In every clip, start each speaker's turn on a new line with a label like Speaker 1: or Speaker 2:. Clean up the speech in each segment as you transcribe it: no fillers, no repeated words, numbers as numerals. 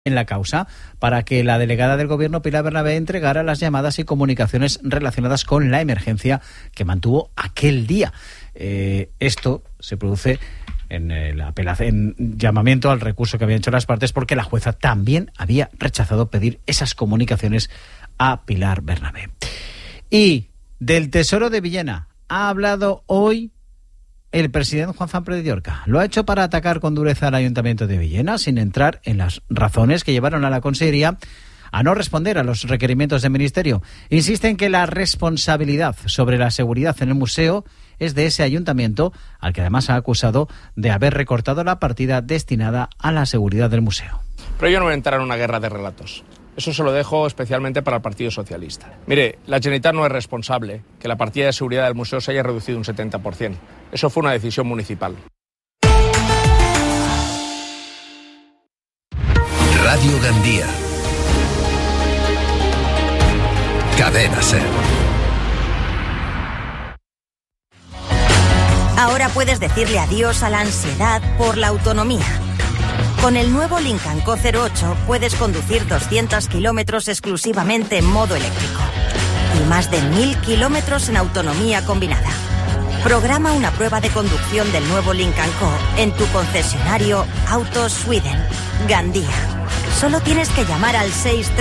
Speaker 1: en la causa para que la delegada del Gobierno, Pilar Bernabé, entregara las llamadas y comunicaciones relacionadas con la emergencia que mantuvo aquel día. Esto se produce en llamamiento al recurso que habían hecho las partes, porque la jueza también había rechazado pedir esas comunicaciones a Pilar Bernabé. Y del Tesoro de Villena ha hablado hoy el presidente Juan Fran Pérez de Llorca. Lo ha hecho para atacar con dureza al Ayuntamiento de Villena, sin entrar en las razones que llevaron a la Consellería a no responder a los requerimientos del Ministerio. Insiste en que la responsabilidad sobre la seguridad en el museo es de ese ayuntamiento, al que además ha acusado de haber recortado la partida destinada a la seguridad del museo.
Speaker 2: Pero yo no voy a entrar en una guerra de relatos. Eso se lo dejo especialmente para el Partido Socialista. Mire, la Generalitat no es responsable que la partida de seguridad del museo se haya reducido un 70%. Eso fue una decisión municipal.
Speaker 3: Radio Gandía. Cadena SER.
Speaker 4: Ahora puedes decirle adiós a la ansiedad por la autonomía. Con el nuevo Lincoln Co 08 puedes conducir 200 kilómetros exclusivamente en modo eléctrico y más de 1000 kilómetros en autonomía combinada. Programa una prueba de conducción del nuevo Lincoln Co en tu concesionario Autos Sweden, Gandía. Solo tienes que llamar al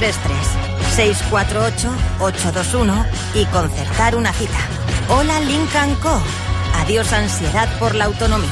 Speaker 4: 633-648-821 y concertar una cita. Hola Lincoln Co. Adiós ansiedad por la autonomía.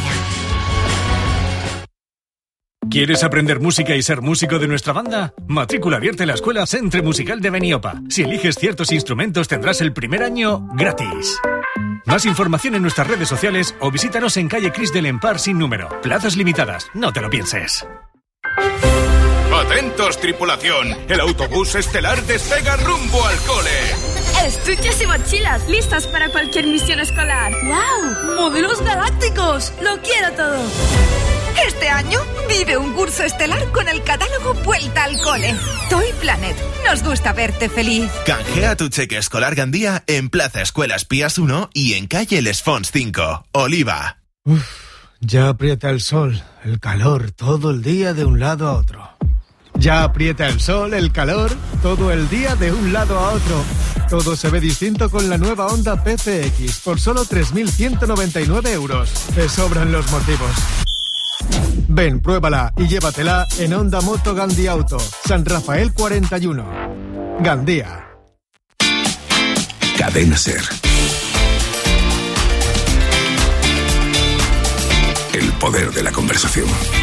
Speaker 5: ¿Quieres aprender música y ser músico de nuestra banda? Matrícula abierta en la Escuela Centre Musical de Beniopa. Si eliges ciertos instrumentos tendrás el primer año gratis. Más información en nuestras redes sociales o visítanos en calle Cris del Empar sin número. Plazas limitadas, no te lo pienses.
Speaker 6: ¡Atentos, tripulación! El autobús estelar despega rumbo al cole.
Speaker 7: Estuches y mochilas listas para cualquier misión escolar.
Speaker 8: ¡Wow! ¡Modelos galácticos! ¡Lo quiero todo!
Speaker 9: Este año vive un curso estelar con el catálogo Vuelta al Cole. Toy Planet. Nos gusta verte feliz.
Speaker 10: Canjea tu cheque escolar Gandía en Plaza Escuelas Pías 1 y en calle Les Fonts 5, Oliva.
Speaker 11: Ya aprieta el sol, el calor, todo el día de un lado a otro. Ya aprieta el sol, el calor, todo el día de un lado a otro. Todo se ve distinto con la nueva Honda PCX por solo 3.199 euros. Te sobran los motivos. Ven, pruébala y llévatela en Honda Moto Gandía Auto, San Rafael 41. Gandía.
Speaker 3: Cadena SER. El poder de la conversación.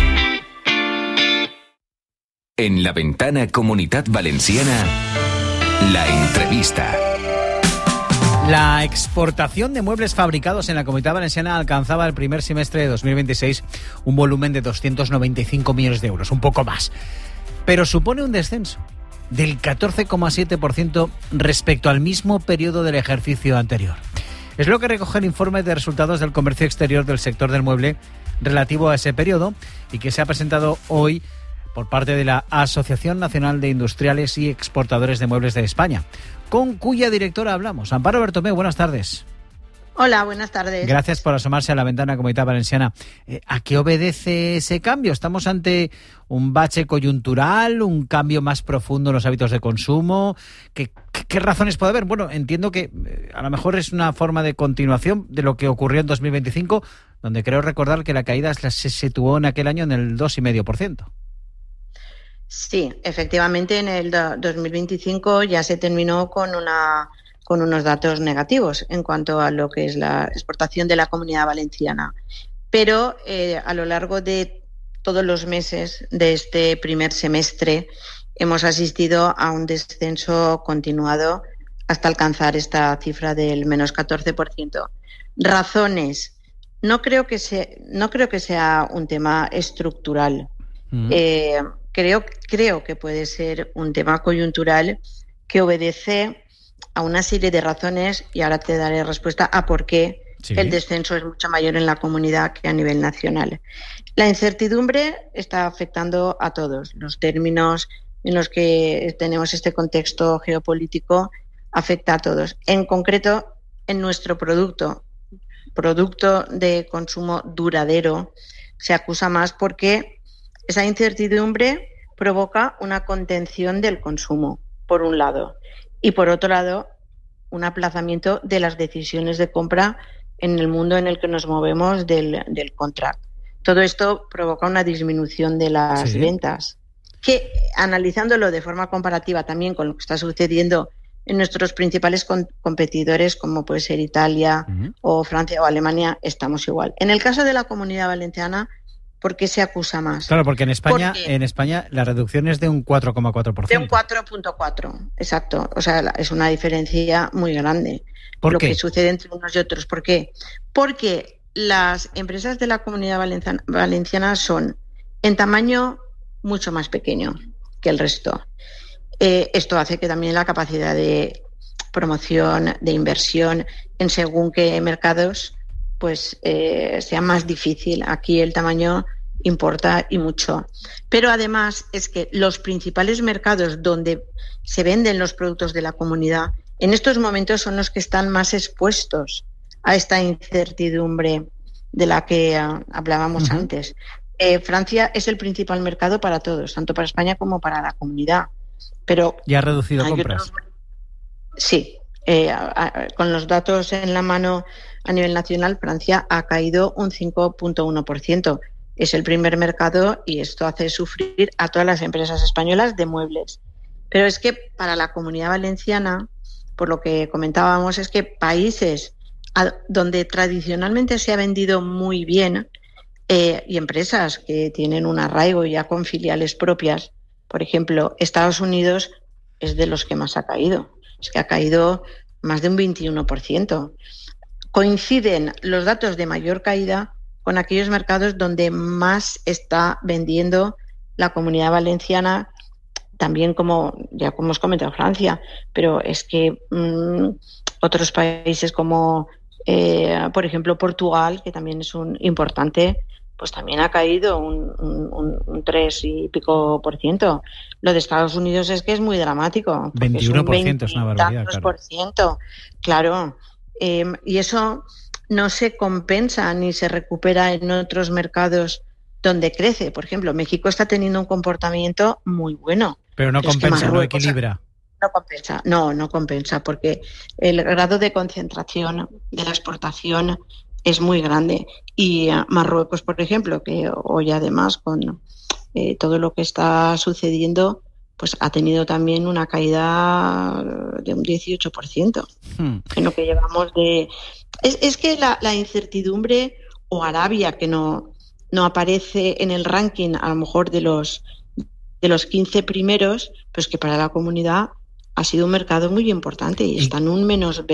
Speaker 3: En la ventana Comunitat Valenciana, la entrevista.
Speaker 1: La exportación de muebles fabricados en la Comunidad Valenciana alcanzaba el primer semestre de 2026 un volumen de 295 millones de euros, un poco más. Pero supone un descenso del 14,7% respecto al mismo periodo del ejercicio anterior. Es lo que recoge el informe de resultados del comercio exterior del sector del mueble relativo a ese periodo y que se ha presentado hoy por parte de la Asociación Nacional de Industriales y Exportadores de Muebles de España, con cuya directora hablamos. Amparo Bertomeu, buenas tardes.
Speaker 12: Hola, buenas tardes.
Speaker 1: Gracias por asomarse a la ventana Comunidad Valenciana. ¿A qué obedece ese cambio? ¿Estamos ante un bache coyuntural, un cambio más profundo en los hábitos de consumo? ¿Qué razones puede haber? Bueno, entiendo que a lo mejor es una forma de continuación de lo que ocurrió en 2025, donde creo recordar que la caída se situó en aquel año en el 2,5%.
Speaker 12: Sí, efectivamente en el 2025 ya se terminó con unos datos negativos en cuanto a lo que es la exportación de la Comunidad Valenciana. Pero a lo largo de todos los meses de este primer semestre hemos asistido a un descenso continuado hasta alcanzar esta cifra del menos 14%. Razones. No creo que sea un tema estructural. Creo que puede ser un tema coyuntural que obedece a una serie de razones y ahora te daré respuesta a por qué el descenso es mucho mayor en la comunidad que a nivel nacional. La incertidumbre está afectando a todos. Los términos en los que tenemos este contexto geopolítico afecta a todos. En concreto, en nuestro producto de consumo duradero, se acusa más porque esa incertidumbre provoca una contención del consumo, por un lado, y por otro lado, un aplazamiento de las decisiones de compra en el mundo en el que nos movemos del contract. Todo esto provoca una disminución de las ventas, que analizándolo de forma comparativa también con lo que está sucediendo en nuestros principales competidores, como puede ser Italia o Francia o Alemania, estamos igual. En el caso de la Comunidad Valenciana, ¿por qué se acusa más?
Speaker 1: Claro, porque en España la reducción es de un 4,4%.
Speaker 12: De un 4,4%, exacto. O sea, es una diferencia muy grande.
Speaker 1: ¿Por qué?
Speaker 12: Lo que sucede entre unos y otros. ¿Por qué? Porque las empresas de la Comunidad Valenciana son en tamaño mucho más pequeño que el resto. Esto hace que también la capacidad de promoción, de inversión en según qué mercados, pues sea más difícil. Aquí el tamaño importa y mucho. Pero además es que los principales mercados donde se venden los productos de la comunidad en estos momentos son los que están más expuestos a esta incertidumbre de la que hablábamos antes. Francia es el principal mercado para todos, tanto para España como para la comunidad. Pero
Speaker 1: ¿ya ha reducido compras?
Speaker 12: Sí. Con los datos en la mano a nivel nacional, Francia ha caído un 5,1%. Es el primer mercado y esto hace sufrir a todas las empresas españolas de muebles. Pero es que para la Comunidad Valenciana, por lo que comentábamos, es que países donde tradicionalmente se ha vendido muy bien y empresas que tienen un arraigo ya con filiales propias, por ejemplo, Estados Unidos es de los que más ha caído. Es que ha caído más de un 21%. Coinciden los datos de mayor caída con aquellos mercados donde más está vendiendo la Comunidad Valenciana, también como hemos comentado Francia, pero es que otros países como, por ejemplo, Portugal, que también es un importante, pues también ha caído un 3 y pico %. Lo de Estados Unidos es que es muy dramático.
Speaker 1: 21% es una barbaridad,
Speaker 12: claro. Y eso no se compensa ni se recupera en otros mercados donde crece. Por ejemplo, México está teniendo un comportamiento muy bueno.
Speaker 1: Pero no compensa, no equilibra.
Speaker 12: No compensa, no compensa, porque el grado de concentración de la exportación es muy grande. Y Marruecos, por ejemplo, que hoy además con todo lo que está sucediendo, pues ha tenido también una caída de un 18% en lo que llevamos de... Es que la incertidumbre, o Arabia, que no aparece en el ranking a lo mejor de los 15 primeros, pues que para la comunidad ha sido un mercado muy importante y está en un menos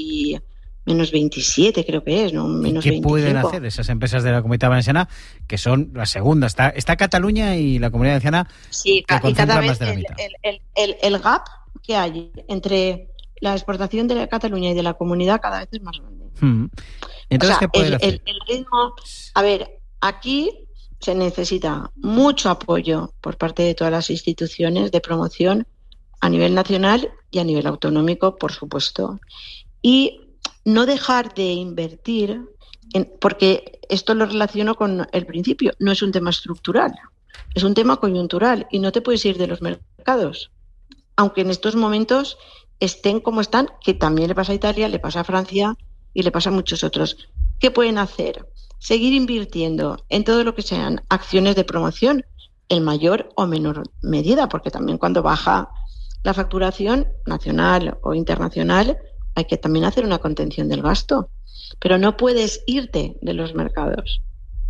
Speaker 12: 27 creo que es, ¿no? Menos
Speaker 1: ¿Qué
Speaker 12: 25.
Speaker 1: pueden hacer esas empresas de la Comunidad Valenciana, que son la segunda? Está Cataluña y la Comunidad Valenciana.
Speaker 12: Sí, y cada vez el gap que hay entre la exportación de Cataluña y de la comunidad cada vez es más grande.
Speaker 1: Entonces, ¿qué pueden hacer?
Speaker 12: El ritmo... A ver, aquí se necesita mucho apoyo por parte de todas las instituciones de promoción a nivel nacional y a nivel autonómico, por supuesto. Y no dejar de invertir, porque esto lo relaciono con el principio, no es un tema estructural, es un tema coyuntural y no te puedes ir de los mercados. Aunque en estos momentos estén como están, que también le pasa a Italia, le pasa a Francia y le pasa a muchos otros. ¿Qué pueden hacer? Seguir invirtiendo en todo lo que sean acciones de promoción en mayor o menor medida, porque también cuando baja la facturación nacional o internacional hay que también hacer una contención del gasto. Pero no puedes irte de los mercados.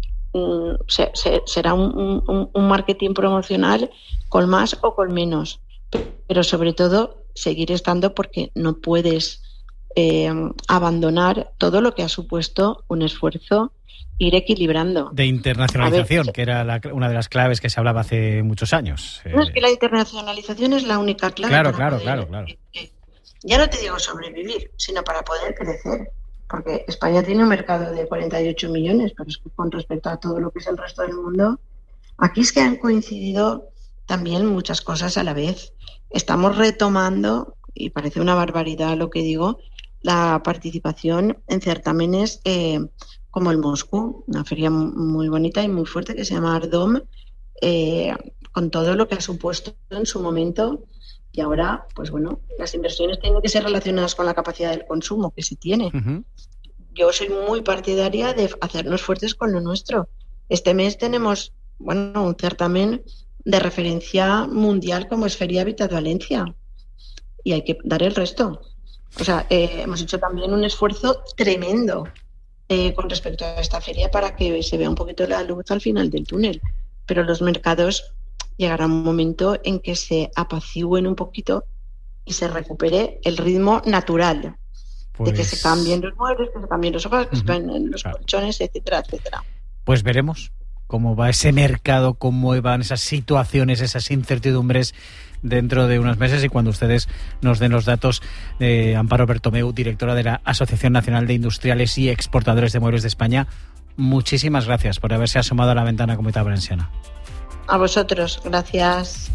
Speaker 12: Será un marketing promocional con más o con menos, pero sobre todo seguir estando, porque no puedes abandonar todo lo que ha supuesto un esfuerzo ir equilibrando.
Speaker 1: De internacionalización, que era una de las claves que se hablaba hace muchos años.
Speaker 12: No, es que la internacionalización es la única clave.
Speaker 1: Claro.
Speaker 12: Ya no te digo sobrevivir, sino para poder crecer. Porque España tiene un mercado de 48 millones, pero es que con respecto a todo lo que es el resto del mundo, aquí es que han coincidido también muchas cosas a la vez. Estamos retomando, y parece una barbaridad lo que digo, la participación en certámenes como el Moscú, una feria muy bonita y muy fuerte que se llama Ardom, con todo lo que ha supuesto en su momento. Y ahora, pues bueno, las inversiones tienen que ser relacionadas con la capacidad del consumo que se tiene.
Speaker 1: Uh-huh.
Speaker 12: Yo soy muy partidaria de hacernos fuertes con lo nuestro. Este mes tenemos, bueno, un certamen de referencia mundial como es Feria Habitat Valencia. Y hay que dar el resto. O sea, hemos hecho también un esfuerzo tremendo con respecto a esta feria para que se vea un poquito la luz al final del túnel. Pero los mercados llegará un momento en que se apacigüen un poquito y se recupere el ritmo natural. Pues... de que se cambien los muebles, que se cambien los sofás, que se cambien los colchones, etcétera, etcétera.
Speaker 1: Pues veremos cómo va ese mercado, cómo van esas situaciones, esas incertidumbres dentro de unos meses, y cuando ustedes nos den los datos de Amparo Bertomeu, directora de la Asociación Nacional de Industriales y Exportadores de Muebles de España, muchísimas gracias por haberse asomado a la ventana Comunidad Valenciana.
Speaker 12: A vosotros, gracias.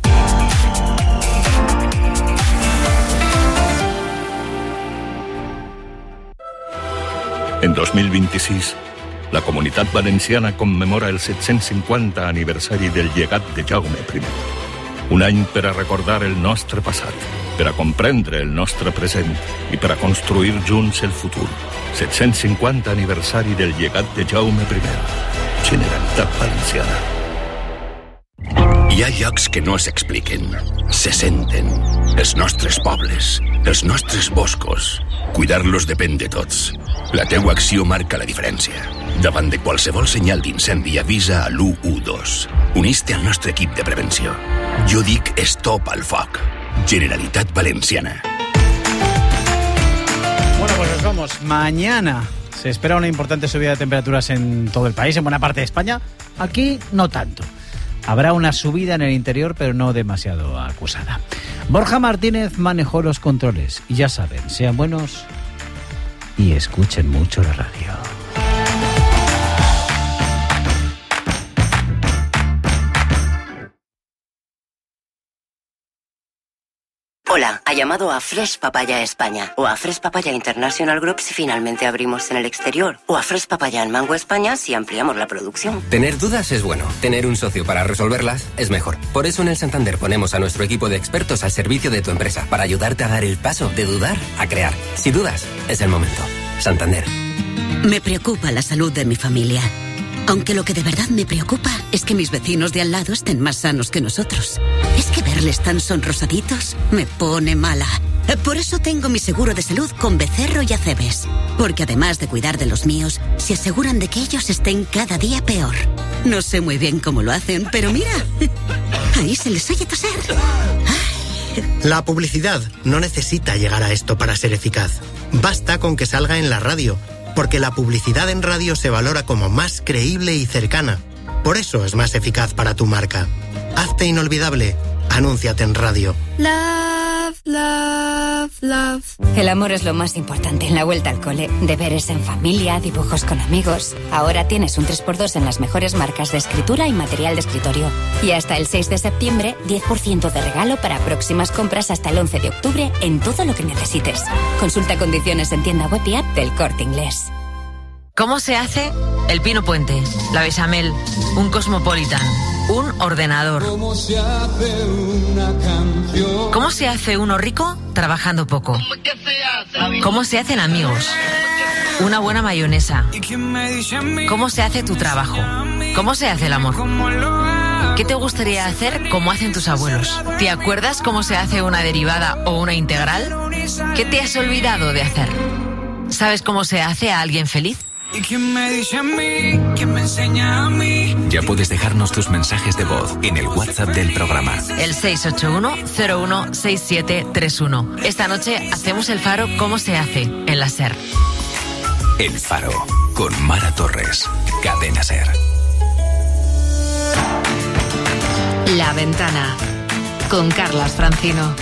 Speaker 13: En 2026, la Comunitat Valenciana commemora el 750 aniversari del llegat de Jaume I. Un any per a recordar el nostre passat, per a comprendre el nostre present i per a construir junts el futur. 750 aniversari del llegat de Jaume I. Generalitat Valenciana.
Speaker 3: Hi ha llocs que no s'expliquen, se senten. Els nostres pobles, els nostres boscos. Cuidar-los depèn de tots. La teua acció marca la diferència. Davant de qualsevol senyal d'incendi, avisa a l'112. Unís-te al nostre equip de prevenció. Jo dic stop al foc. Generalitat Valenciana.
Speaker 1: Bueno, pues nos vamos. Mañana se espera una importante subida de temperaturas en todo el país, en buena parte de España. Aquí no tanto. Habrá una subida en el interior, pero no demasiado acusada. Borja Martínez manejó los controles. Y ya saben, sean buenos y escuchen mucho la radio.
Speaker 14: Hola, ha llamado a Fresh Papaya España o a Fresh Papaya International Group si finalmente abrimos en el exterior, o a Fresh Papaya en Mango España si ampliamos la producción.
Speaker 15: Tener dudas es bueno, tener un socio para resolverlas es mejor. Por eso en el Santander ponemos a nuestro equipo de expertos al servicio de tu empresa para ayudarte a dar el paso de dudar a crear. Si dudas, es el momento. Santander.
Speaker 16: Me preocupa la salud de mi familia. Aunque lo que de verdad me preocupa es que mis vecinos de al lado estén más sanos que nosotros. Es que verles tan sonrosaditos me pone mala. Por eso tengo mi seguro de salud con Becerro y Acebes. Porque además de cuidar de los míos, se aseguran de que ellos estén cada día peor. No sé muy bien cómo lo hacen, pero mira, ahí se les oye toser.
Speaker 17: La publicidad no necesita llegar a esto para ser eficaz. Basta con que salga en la radio. Porque la publicidad en radio se valora como más creíble y cercana. Por eso es más eficaz para tu marca. Hazte inolvidable. Anúnciate en radio.
Speaker 18: Love, love, love. El amor es lo más importante en la vuelta al cole. Deberes en familia, dibujos con amigos. Ahora tienes un 3x2 en las mejores marcas de escritura y material de escritorio. Y hasta el 6 de septiembre, 10% de regalo para próximas compras hasta el 11 de octubre en todo lo que necesites. Consulta condiciones en tienda web y app del Corte Inglés.
Speaker 19: ¿Cómo se hace el pino puente, la bechamel, un cosmopolitan, un ordenador? ¿Cómo se hace una canción? ¿Cómo se hace uno rico trabajando poco? ¿Cómo se hacen amigos? Una buena mayonesa. ¿Cómo se hace tu trabajo? ¿Cómo se hace el amor? ¿Qué te gustaría hacer como hacen tus abuelos? ¿Te acuerdas cómo se hace una derivada o una integral? ¿Qué te has olvidado de hacer? ¿Sabes cómo se hace a alguien feliz?
Speaker 20: ¿Y quién me dice a mí? ¿Quién me enseña a mí?
Speaker 3: Ya puedes dejarnos tus mensajes de voz en el WhatsApp del programa.
Speaker 19: El 681-016731. Esta noche hacemos el faro ¿Cómo se hace? En la SER.
Speaker 3: El Faro, con Mara Torres. Cadena SER.
Speaker 21: La Ventana, con Carlas Francino.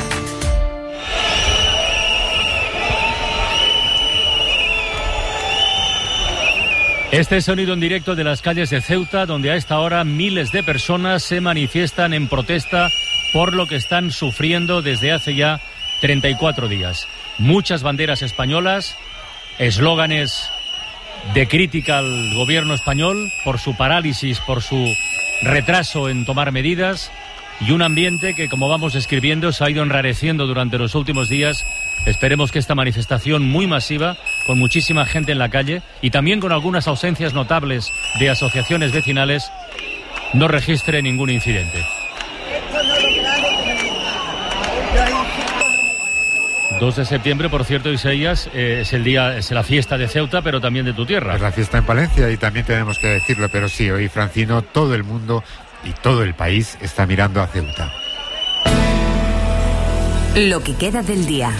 Speaker 22: Este es sonido en directo de las calles de Ceuta, donde a esta hora miles de personas se manifiestan en protesta por lo que están sufriendo desde hace ya 34 días. Muchas banderas españolas, eslóganes de crítica al gobierno español por su parálisis, por su retraso en tomar medidas, y un ambiente que, como vamos describiendo, se ha ido enrareciendo durante los últimos días. Esperemos que esta manifestación muy masiva, con muchísima gente en la calle y también con algunas ausencias notables de asociaciones vecinales, no registre ningún incidente. 2 de septiembre, por cierto, Isaías, es la fiesta de Ceuta, pero también de tu tierra.
Speaker 2: Es la fiesta en Palencia y también tenemos que decirlo, pero sí, hoy, Francino, todo el mundo y todo el país está mirando a Ceuta.
Speaker 4: Lo que queda del día,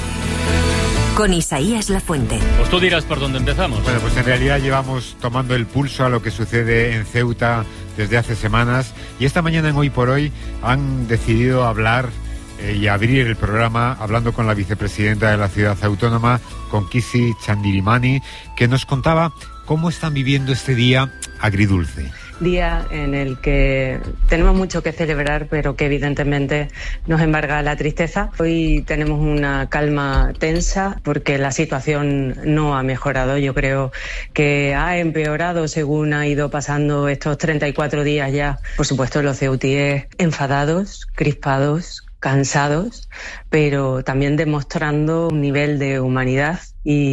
Speaker 4: con Isaías Lafuente.
Speaker 22: Pues tú dirás por dónde empezamos.
Speaker 2: Bueno, pues en realidad llevamos tomando el pulso a lo que sucede en Ceuta desde hace semanas, y esta mañana en Hoy por Hoy han decidido hablar y abrir el programa hablando con la vicepresidenta de la ciudad autónoma, con Kisi Chandirimani, que nos contaba cómo están viviendo este día agridulce.
Speaker 23: Día en el que tenemos mucho que celebrar, pero que evidentemente nos embarga la tristeza. Hoy tenemos una calma tensa porque la situación no ha mejorado. Yo creo que ha empeorado según ha ido pasando estos 34 días ya. Por supuesto, los ceutíes enfadados, crispados, cansados, pero también demostrando un nivel de humanidad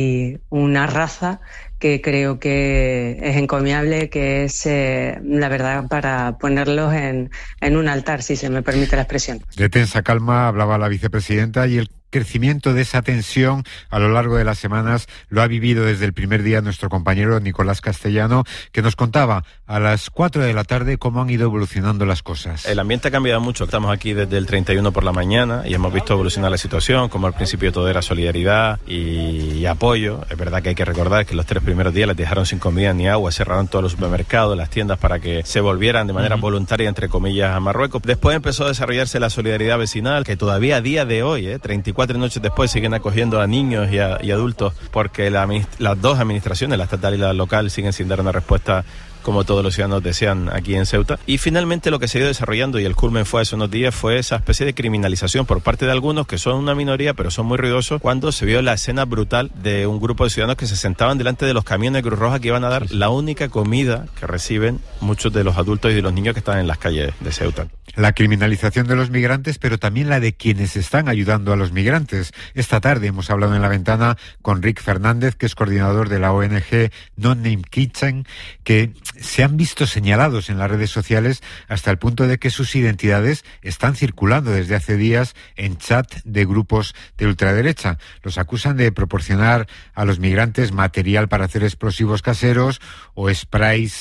Speaker 23: y una raza que creo que es encomiable, que es, la verdad, para ponerlos en un altar, si se me permite la expresión.
Speaker 2: De tensa calma hablaba la vicepresidenta, y el crecimiento de esa tensión a lo largo de las semanas lo ha vivido desde el primer día nuestro compañero Nicolás Castellano, que nos contaba a las 4 de la tarde cómo han ido evolucionando las cosas.
Speaker 24: El ambiente ha cambiado mucho. Estamos aquí desde el 31 por la mañana y hemos visto evolucionar la situación, como al principio todo era solidaridad y apoyo. Es verdad que hay que recordar que los 3 primeros días les dejaron sin comida ni agua, cerraron todos los supermercados, las tiendas, para que se volvieran de manera voluntaria, entre comillas, a Marruecos. Después empezó a desarrollarse la solidaridad vecinal, que todavía a día de hoy, 34 noches después, siguen acogiendo a niños y adultos, porque las dos administraciones, la estatal y la local, siguen sin dar una respuesta como todos los ciudadanos desean aquí en Ceuta. Y finalmente lo que se ha ido desarrollando, y el culmen fue hace unos días, fue esa especie de criminalización por parte de algunos, que son una minoría pero son muy ruidosos, cuando se vio la escena brutal de un grupo de ciudadanos que se sentaban delante de los camiones de Cruz Roja que iban a dar la única comida que reciben muchos de los adultos y de los niños que están en las calles de Ceuta.
Speaker 2: La criminalización de los migrantes, pero también la de quienes están ayudando a los migrantes. Esta tarde hemos hablado en La Ventana con Rick Fernández, que es coordinador de la ONG No Name Kitchen, que se han visto señalados en las redes sociales hasta el punto de que sus identidades están circulando desde hace días en chat de grupos de ultraderecha. Los acusan de proporcionar a los migrantes material para hacer explosivos caseros o sprays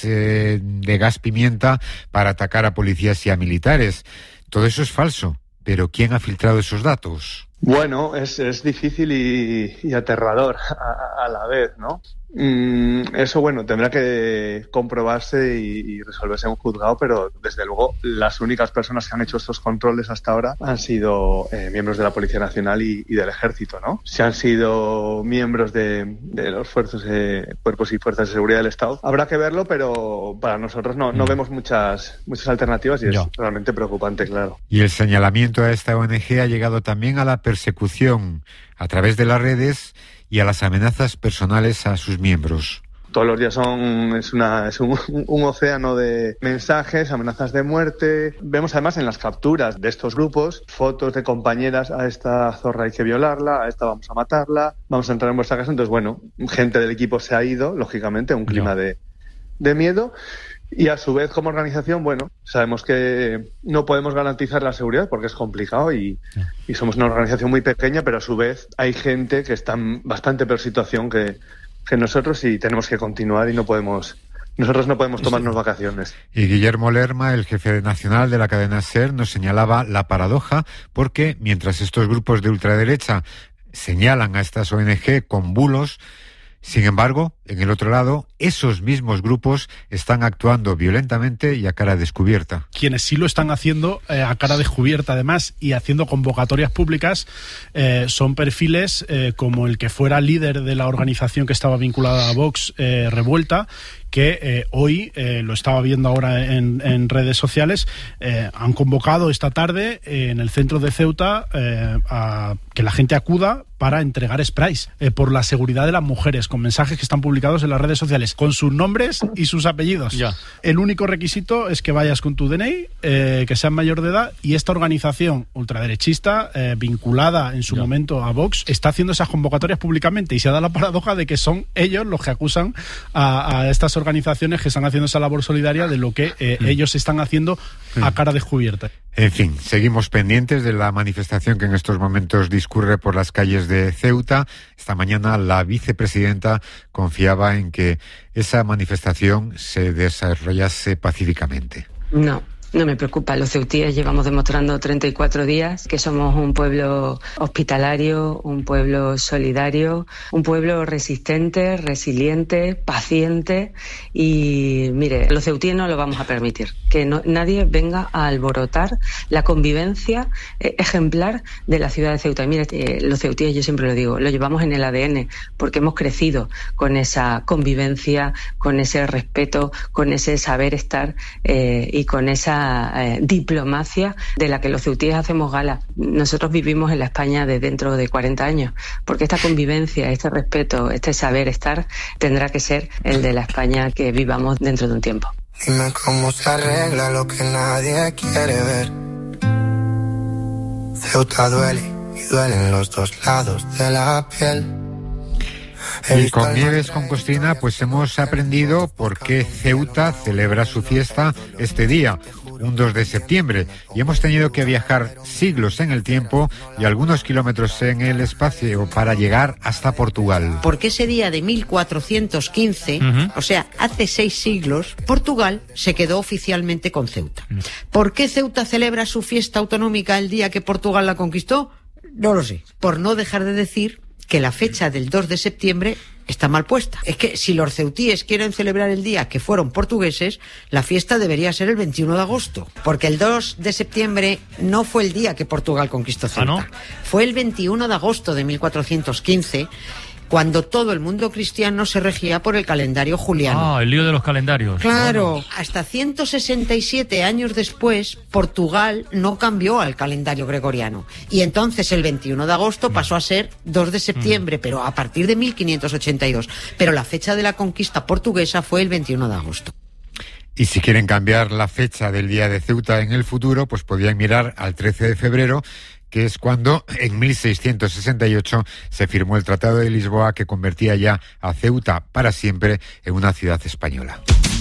Speaker 2: de gas pimienta para atacar a policías y a militares. Todo eso es falso, pero ¿quién ha filtrado esos datos?
Speaker 25: Bueno, es difícil y aterrador a la vez, ¿no? Eso, bueno, tendrá que comprobarse y resolverse en un juzgado, pero desde luego las únicas personas que han hecho estos controles hasta ahora han sido miembros de la Policía Nacional y del Ejército, ¿no? Si han sido miembros de los cuerpos y fuerzas de seguridad del Estado, habrá que verlo, pero para nosotros no vemos muchas alternativas y es realmente preocupante, claro.
Speaker 2: Y el señalamiento a esta ONG ha llegado también a la persecución a través de las redes y a las amenazas personales a sus miembros.
Speaker 25: Todos los días es un océano de mensajes, amenazas de muerte. Vemos además en las capturas de estos grupos fotos de compañeras: a esta zorra hay que violarla, a esta vamos a matarla, vamos a entrar en vuestra casa. Entonces, bueno, gente del equipo se ha ido, lógicamente, a un clima de miedo. Y a su vez, como organización, bueno, sabemos que no podemos garantizar la seguridad porque es complicado y somos una organización muy pequeña, pero a su vez hay gente que está en bastante peor situación que nosotros y tenemos que continuar y nosotros no podemos tomarnos vacaciones.
Speaker 2: Y Guillermo Lerma, el jefe nacional de la cadena SER, nos señalaba la paradoja, porque mientras estos grupos de ultraderecha señalan a estas ONG con bulos, sin embargo, en el otro lado, esos mismos grupos están actuando violentamente y a cara descubierta.
Speaker 26: Quienes sí lo están haciendo a cara descubierta, además, y haciendo convocatorias públicas, son perfiles como el que fuera líder de la organización que estaba vinculada a Vox, Revuelta, que hoy, lo estaba viendo ahora en redes sociales, han convocado esta tarde en el centro de Ceuta a que la gente acuda para entregar sprays por la seguridad de las mujeres, con mensajes que están publicados en las redes sociales, con sus nombres y sus apellidos.
Speaker 22: Ya.
Speaker 26: El único requisito es que vayas con tu DNI, que seas mayor de edad, y esta organización ultraderechista, vinculada en su momento a Vox, está haciendo esas convocatorias públicamente, y se da la paradoja de que son ellos los que acusan a estas organizaciones que están haciendo esa labor solidaria de lo que ellos están haciendo a cara descubierta.
Speaker 2: En fin, seguimos pendientes de la manifestación que en estos momentos discurre por las calles de Ceuta. Esta mañana la vicepresidenta confiaba en que esa manifestación se desarrollase pacíficamente.
Speaker 23: No me preocupa. Los ceutíes llevamos demostrando 34 días que somos un pueblo hospitalario, un pueblo solidario, un pueblo resistente, resiliente, paciente, y mire, los ceutíes no lo vamos a permitir. Que nadie venga a alborotar la convivencia ejemplar de la ciudad de Ceuta. Y mire, los ceutíes, yo siempre lo digo, lo llevamos en el ADN, porque hemos crecido con esa convivencia, con ese respeto, con ese saber estar y con esa diplomacia de la que los ceutíes hacemos gala. Nosotros vivimos en la España de dentro de 40 años, porque esta convivencia, este respeto, este saber estar tendrá que ser el de la España que vivamos dentro de un tiempo.
Speaker 5: Dime cómo se arregla lo que nadie quiere ver. Ceuta duele y duelen los dos lados de la piel.
Speaker 2: Y con Nieves con Costina pues hemos aprendido por qué Ceuta celebra su fiesta este día, un 2 de septiembre, y hemos tenido que viajar siglos en el tiempo y algunos kilómetros en el espacio para llegar hasta Portugal.
Speaker 6: Porque ese día de 1415, o sea, hace 6 siglos, Portugal se quedó oficialmente con Ceuta. ¿Por qué Ceuta celebra su fiesta autonómica el día que Portugal la conquistó? No lo sé. Por no dejar de decir que la fecha del 2 de septiembre está mal puesta. Es que si los ceutíes quieren celebrar el día que fueron portugueses, la fiesta debería ser el 21 de agosto. Porque el 2 de septiembre no fue el día que Portugal conquistó Ceuta. ¿Ah, no? Fue el 21 de agosto de 1415, cuando todo el mundo cristiano se regía por el calendario juliano.
Speaker 22: Ah, el lío de los calendarios.
Speaker 6: Claro,
Speaker 22: bueno.
Speaker 6: Hasta 167 años después, Portugal no cambió al calendario gregoriano. Y entonces el 21 de agosto pasó a ser 2 de septiembre, pero a partir de 1582. Pero la fecha de la conquista portuguesa fue el 21 de agosto.
Speaker 2: Y si quieren cambiar la fecha del día de Ceuta en el futuro, pues podrían mirar al 13 de febrero, que es cuando en 1668 se firmó el Tratado de Lisboa, que convertía ya a Ceuta para siempre en una ciudad española.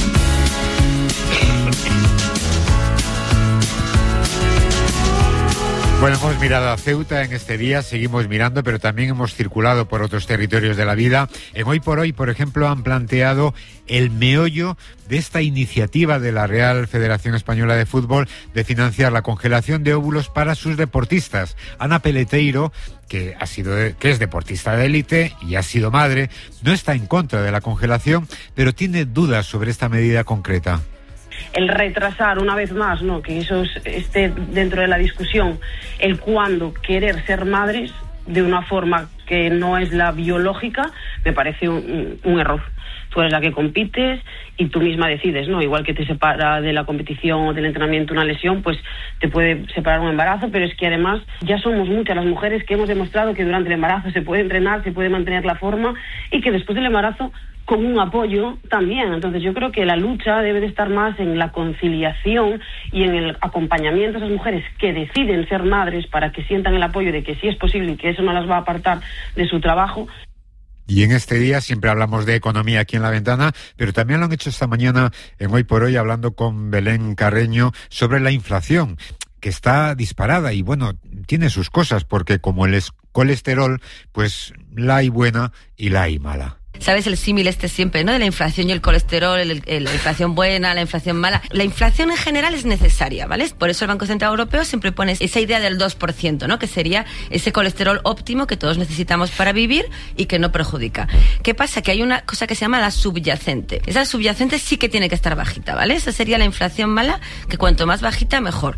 Speaker 2: Bueno, hemos mirado a Ceuta en este día, seguimos mirando, pero también hemos circulado por otros territorios de la vida. En Hoy por Hoy, por ejemplo, han planteado el meollo de esta iniciativa de la Real Federación Española de Fútbol de financiar la congelación de óvulos para sus deportistas. Ana Peleteiro, que es deportista de élite y ha sido madre, no está en contra de la congelación, pero tiene dudas sobre esta medida concreta.
Speaker 7: El retrasar una vez más, ¿no?, que eso esté dentro de la discusión, el cuándo querer ser madres de una forma que no es la biológica, me parece un error. Tú eres la que compites y tú misma decides, ¿no? Igual que te separa de la competición o del entrenamiento una lesión, pues te puede separar un embarazo, pero es que además ya somos muchas las mujeres que hemos demostrado que durante el embarazo se puede entrenar, se puede mantener la forma y que después del embarazo con un apoyo también. Entonces yo creo que la lucha debe de estar más en la conciliación y en el acompañamiento a esas mujeres que deciden ser madres, para que sientan el apoyo de que sí es posible y que eso no las va a apartar de su trabajo.
Speaker 2: Y en este día siempre hablamos de economía aquí en La Ventana, pero también lo han hecho esta mañana en Hoy por Hoy, hablando con Belén Carreño sobre la inflación, que está disparada y bueno, tiene sus cosas, porque como el colesterol, pues la hay buena y la hay mala.
Speaker 8: ¿Sabes el símil siempre, ¿no? De la inflación y el colesterol, la inflación buena, la inflación mala. La inflación en general es necesaria, ¿vale? Por eso el Banco Central Europeo siempre pone esa idea del 2%, ¿no? Que sería ese colesterol óptimo que todos necesitamos para vivir y que no perjudica. ¿Qué pasa? Que hay una cosa que se llama la subyacente. Esa subyacente sí que tiene que estar bajita, ¿vale? Esa sería la inflación mala, que cuanto más bajita, mejor.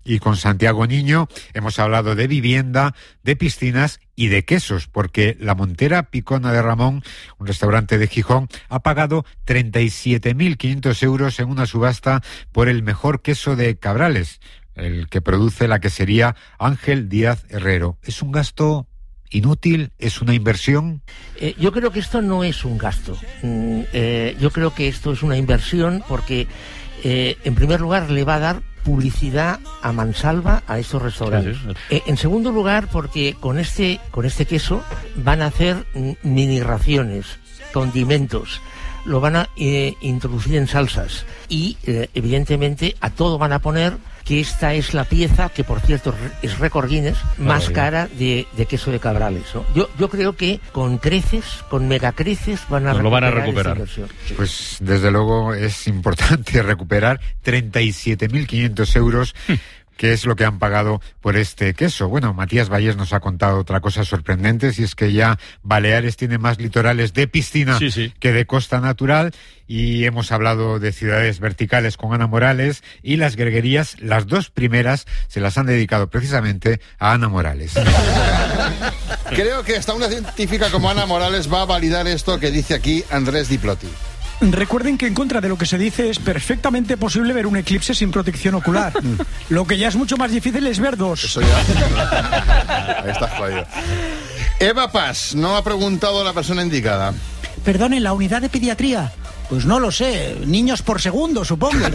Speaker 2: Y con Santiago Niño hemos hablado de vivienda, de piscinas y de quesos, porque la Montera Picona de Ramón, un restaurante de Gijón, ha pagado 37.500 euros en una subasta por el mejor queso de Cabrales, el que produce la quesería Ángel Díaz Herrero. ¿Es un gasto inútil? ¿Es una inversión?
Speaker 1: Yo creo que esto no es un gasto. Yo creo que esto es una inversión porque, en primer lugar, le va a dar publicidad a mansalva a estos restaurantes. En segundo lugar, porque con este queso van a hacer mini raciones, condimentos, lo van a introducir en salsas y evidentemente a todo van a poner que esta es la pieza, que por cierto es récord Guinness, más cara de queso de Cabrales, ¿no? Yo creo que con creces, con megacreces van a recuperar.
Speaker 2: Pues desde luego es importante recuperar 37.500 euros que es lo que han pagado por este queso. Bueno, Matías Valles nos ha contado otra cosa sorprendente, si es que ya Baleares tiene más litorales de piscina que de costa natural, y hemos hablado de ciudades verticales con Ana Morales, y las greguerías, las dos primeras, se las han dedicado precisamente a Ana Morales.
Speaker 9: Creo que hasta una científica como Ana Morales va a validar esto que dice aquí Andrés Diplotti.
Speaker 10: Recuerden que en contra de lo que se dice es perfectamente posible ver un eclipse sin protección ocular. Lo que ya es mucho más difícil es ver dos.
Speaker 9: Eso ya. Ahí estás jodido. Eva Paz, no ha preguntado la persona indicada.
Speaker 10: Perdón, ¿en la unidad de pediatría? Pues no lo sé, niños por segundo, supongo.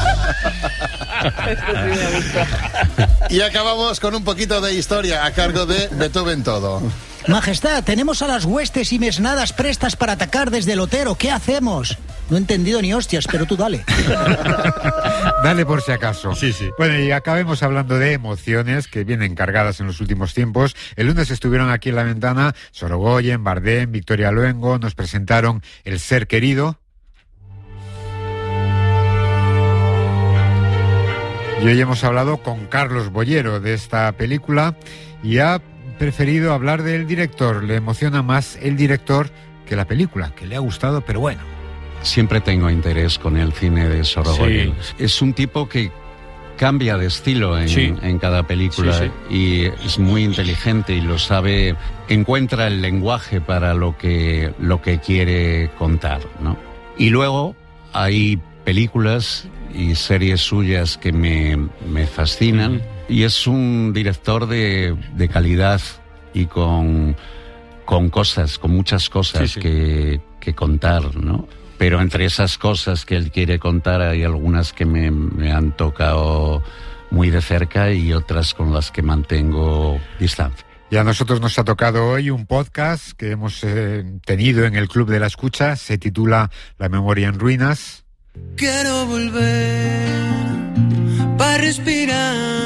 Speaker 9: Y acabamos con un poquito de historia a cargo de Beethoven Todo.
Speaker 10: Majestad, tenemos a las huestes y mesnadas prestas para atacar desde el Otero. ¿Qué hacemos? No he entendido ni hostias, pero tú dale.
Speaker 2: Dale por si acaso.
Speaker 22: Sí.
Speaker 2: Bueno, y acabemos hablando de emociones que vienen cargadas en los últimos tiempos. El lunes estuvieron aquí en La Ventana Sorogoyen, Bardem, Victoria Luengo, nos presentaron El Ser Querido. Y hoy hemos hablado con Carlos Bollero de esta película y ha preferido hablar del director. Le emociona más el director que la película, que le ha gustado, pero bueno.
Speaker 11: Siempre tengo interés con el cine de Sorogoyen. Sí. Es un tipo que cambia de estilo en cada película y es muy inteligente y lo sabe, encuentra el lenguaje para lo que quiere contar, ¿no? Y luego hay películas y series suyas que me fascinan. Y es un director de calidad y con muchas cosas que contar, ¿no? Pero entre esas cosas que él quiere contar hay algunas que me han tocado muy de cerca y otras con las que mantengo distancia.
Speaker 2: Y a nosotros nos ha tocado hoy un podcast que hemos tenido en el Club de la Escucha, se titula La Memoria en Ruinas.
Speaker 20: Quiero volver para respirar.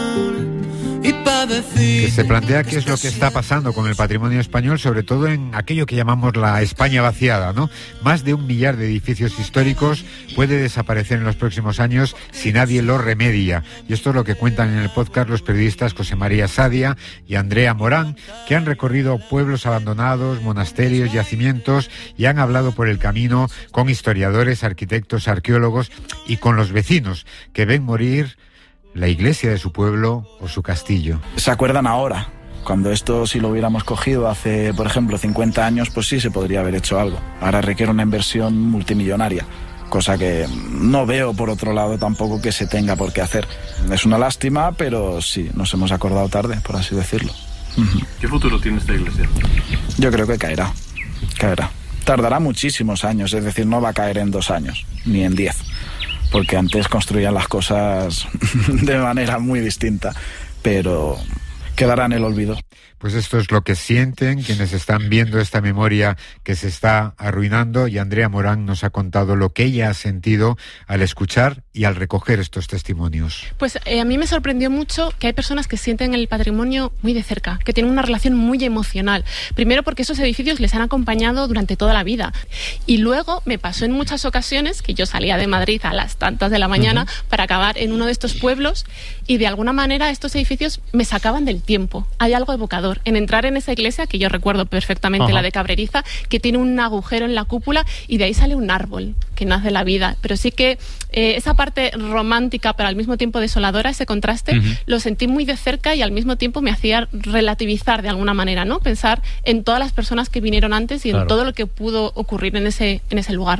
Speaker 2: Que se plantea qué es lo que está pasando con el patrimonio español, sobre todo en aquello que llamamos la España vaciada, ¿no? Más de 1 millar de edificios históricos puede desaparecer en los próximos años si nadie lo remedia. Y esto es lo que cuentan en el podcast los periodistas José María Sadia y Andrea Morán, que han recorrido pueblos abandonados, monasterios, yacimientos y han hablado por el camino con historiadores, arquitectos, arqueólogos y con los vecinos que ven morir la iglesia de su pueblo o su castillo.
Speaker 12: ¿Se acuerdan ahora? Cuando esto, si lo hubiéramos cogido hace, por ejemplo, 50 años, pues sí se podría haber hecho algo. Ahora requiere una inversión multimillonaria, cosa que no veo, por otro lado, tampoco que se tenga por qué hacer. Es una lástima, pero sí, nos hemos acordado tarde, por así decirlo.
Speaker 13: ¿Qué futuro tiene esta iglesia?
Speaker 12: Yo creo que caerá. Tardará muchísimos años, es decir, no va a caer en 2 años, ni en 10. Porque antes construían las cosas de manera muy distinta, pero quedará en el olvido.
Speaker 2: Pues esto es lo que sienten quienes están viendo esta memoria que se está arruinando, y Andrea Morán nos ha contado lo que ella ha sentido al escuchar y al recoger estos testimonios.
Speaker 27: Pues a mí me sorprendió mucho que hay personas que sienten el patrimonio muy de cerca, que tienen una relación muy emocional. Primero porque esos edificios les han acompañado durante toda la vida. Y luego me pasó en muchas ocasiones que yo salía de Madrid a las tantas de la mañana para acabar en uno de estos pueblos y de alguna manera estos edificios me sacaban del tiempo. Hay algo evocador en entrar en esa iglesia, que yo recuerdo perfectamente, la de Cabreriza, que tiene un agujero en la cúpula y de ahí sale un árbol que nace la vida. Pero sí que esa parte romántica, pero al mismo tiempo desoladora, ese contraste, lo sentí muy de cerca y al mismo tiempo me hacía relativizar de alguna manera, ¿no? Pensar en todas las personas que vinieron antes y en todo lo que pudo ocurrir en ese lugar.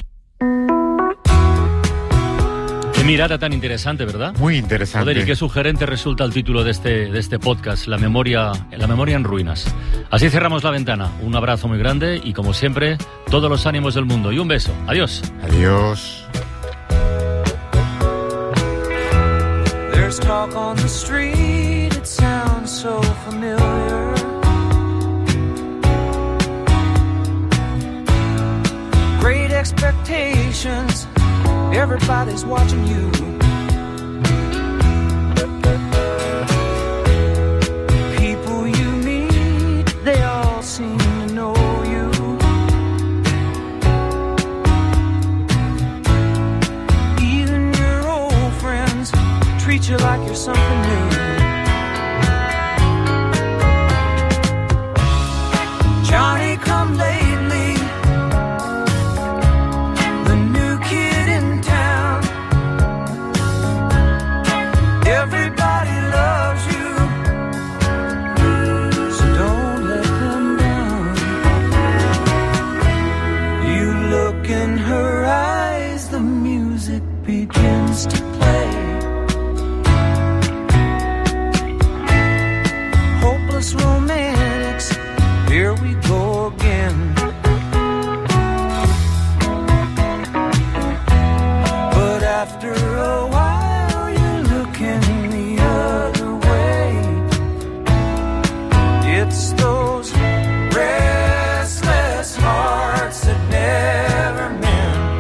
Speaker 22: Qué mirada tan interesante, ¿verdad?
Speaker 2: Muy interesante.
Speaker 22: Joder, y qué sugerente resulta el título de este podcast, La memoria en ruinas. Así cerramos La Ventana. Un abrazo muy grande y, como siempre, todos los ánimos del mundo. Y un beso. Adiós.
Speaker 2: Adiós.
Speaker 20: There's talk on the street, it sounds so familiar. Great expectations, everybody's watching you. People you meet, they all seem to know you. Even your old friends treat you like you're something new. Johnny come lately, the new kid in town. Everybody loves you, so don't let them down. You look in her eyes, the music begins to play. Hopeless romantics, here we go again. But after a while you're looking the other way. It's those restless hearts that never mend.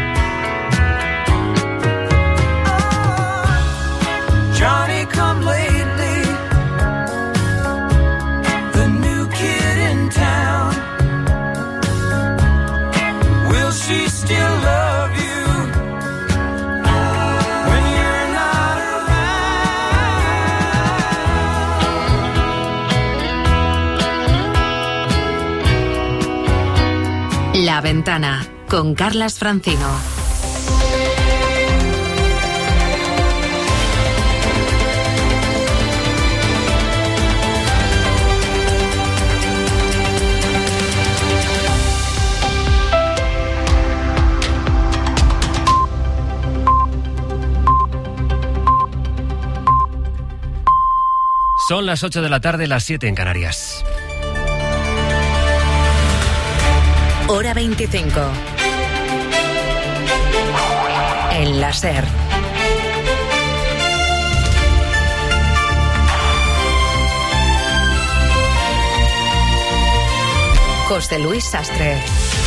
Speaker 20: Oh, Johnny come lately, the new kid in town. Will she still love you when you're not around?
Speaker 21: La Ventana, con Carlas Francino.
Speaker 3: Son las 8 de la tarde, las 7 en Canarias.
Speaker 4: Hora 25. En la SER. José Luis Sastre.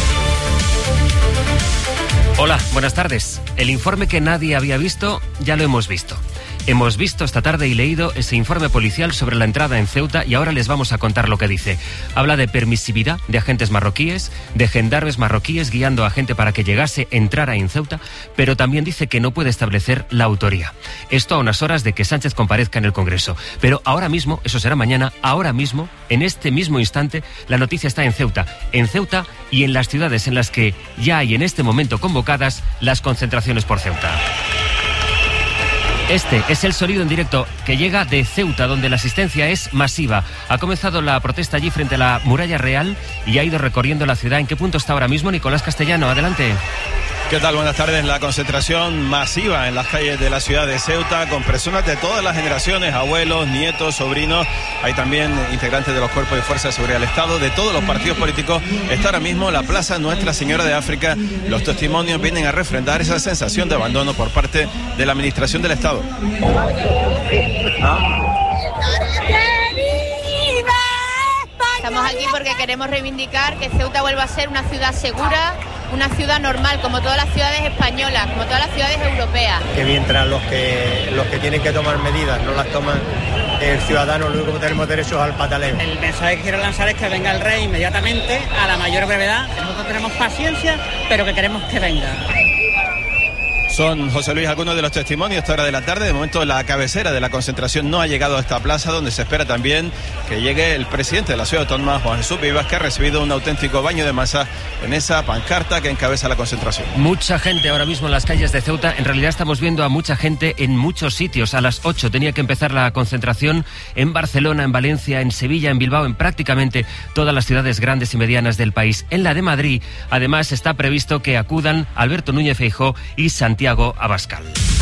Speaker 3: Hola, buenas tardes. El informe que nadie había visto, ya lo hemos visto. Hemos visto esta tarde y leído ese informe policial sobre la entrada en Ceuta y ahora les vamos a contar lo que dice. Habla de permisividad de agentes marroquíes, de gendarmes marroquíes guiando a gente para que llegase, entrara en Ceuta, pero también dice que no puede establecer la autoría. Esto a unas horas de que Sánchez comparezca en el Congreso. Pero ahora mismo, eso será mañana, ahora mismo, en este mismo instante, la noticia está en Ceuta y en las ciudades en las que ya hay en este momento convocadas las concentraciones por Ceuta. Este es el sonido en directo que llega de Ceuta, donde la asistencia es masiva. Ha comenzado la protesta allí frente a la Muralla Real y ha ido recorriendo la ciudad. ¿En qué punto está ahora mismo Nicolás Castellano? Adelante.
Speaker 24: ¿Qué tal? Buenas tardes. La concentración masiva en las calles de la ciudad de Ceuta, con personas de todas las generaciones, abuelos, nietos, sobrinos. Hay también integrantes de los cuerpos de fuerza de seguridad del Estado, de todos los partidos políticos. Está ahora mismo la Plaza Nuestra Señora de África. Los testimonios vienen a refrendar esa sensación de abandono por parte de la administración del Estado.
Speaker 14: Estamos aquí porque queremos reivindicar que Ceuta vuelva a ser una ciudad segura, una ciudad normal, como todas las ciudades españolas, como todas las ciudades europeas.
Speaker 15: Que mientras los que tienen que tomar medidas no las toman, el ciudadano, lo único que tenemos derecho es al pataleo.
Speaker 16: El mensaje que quiero lanzar es que venga el rey inmediatamente, a la mayor brevedad. Nosotros tenemos paciencia, pero que queremos que venga.
Speaker 24: Son, José Luis, algunos de los testimonios a esta hora de la tarde. De momento la cabecera de la concentración no ha llegado a esta plaza, donde se espera también que llegue el presidente de la ciudad autónoma, Juan Jesús Vivas, que ha recibido un auténtico baño de masa en esa pancarta que encabeza la concentración.
Speaker 3: Mucha gente ahora mismo en las calles de Ceuta. En realidad estamos viendo a mucha gente en muchos sitios. A las 8 tenía que empezar la concentración en Barcelona, en Valencia, en Sevilla, en Bilbao, en prácticamente todas las ciudades grandes y medianas del país. En la de Madrid, además, está previsto que acudan Alberto Núñez Feijóo y Santiago Abascal.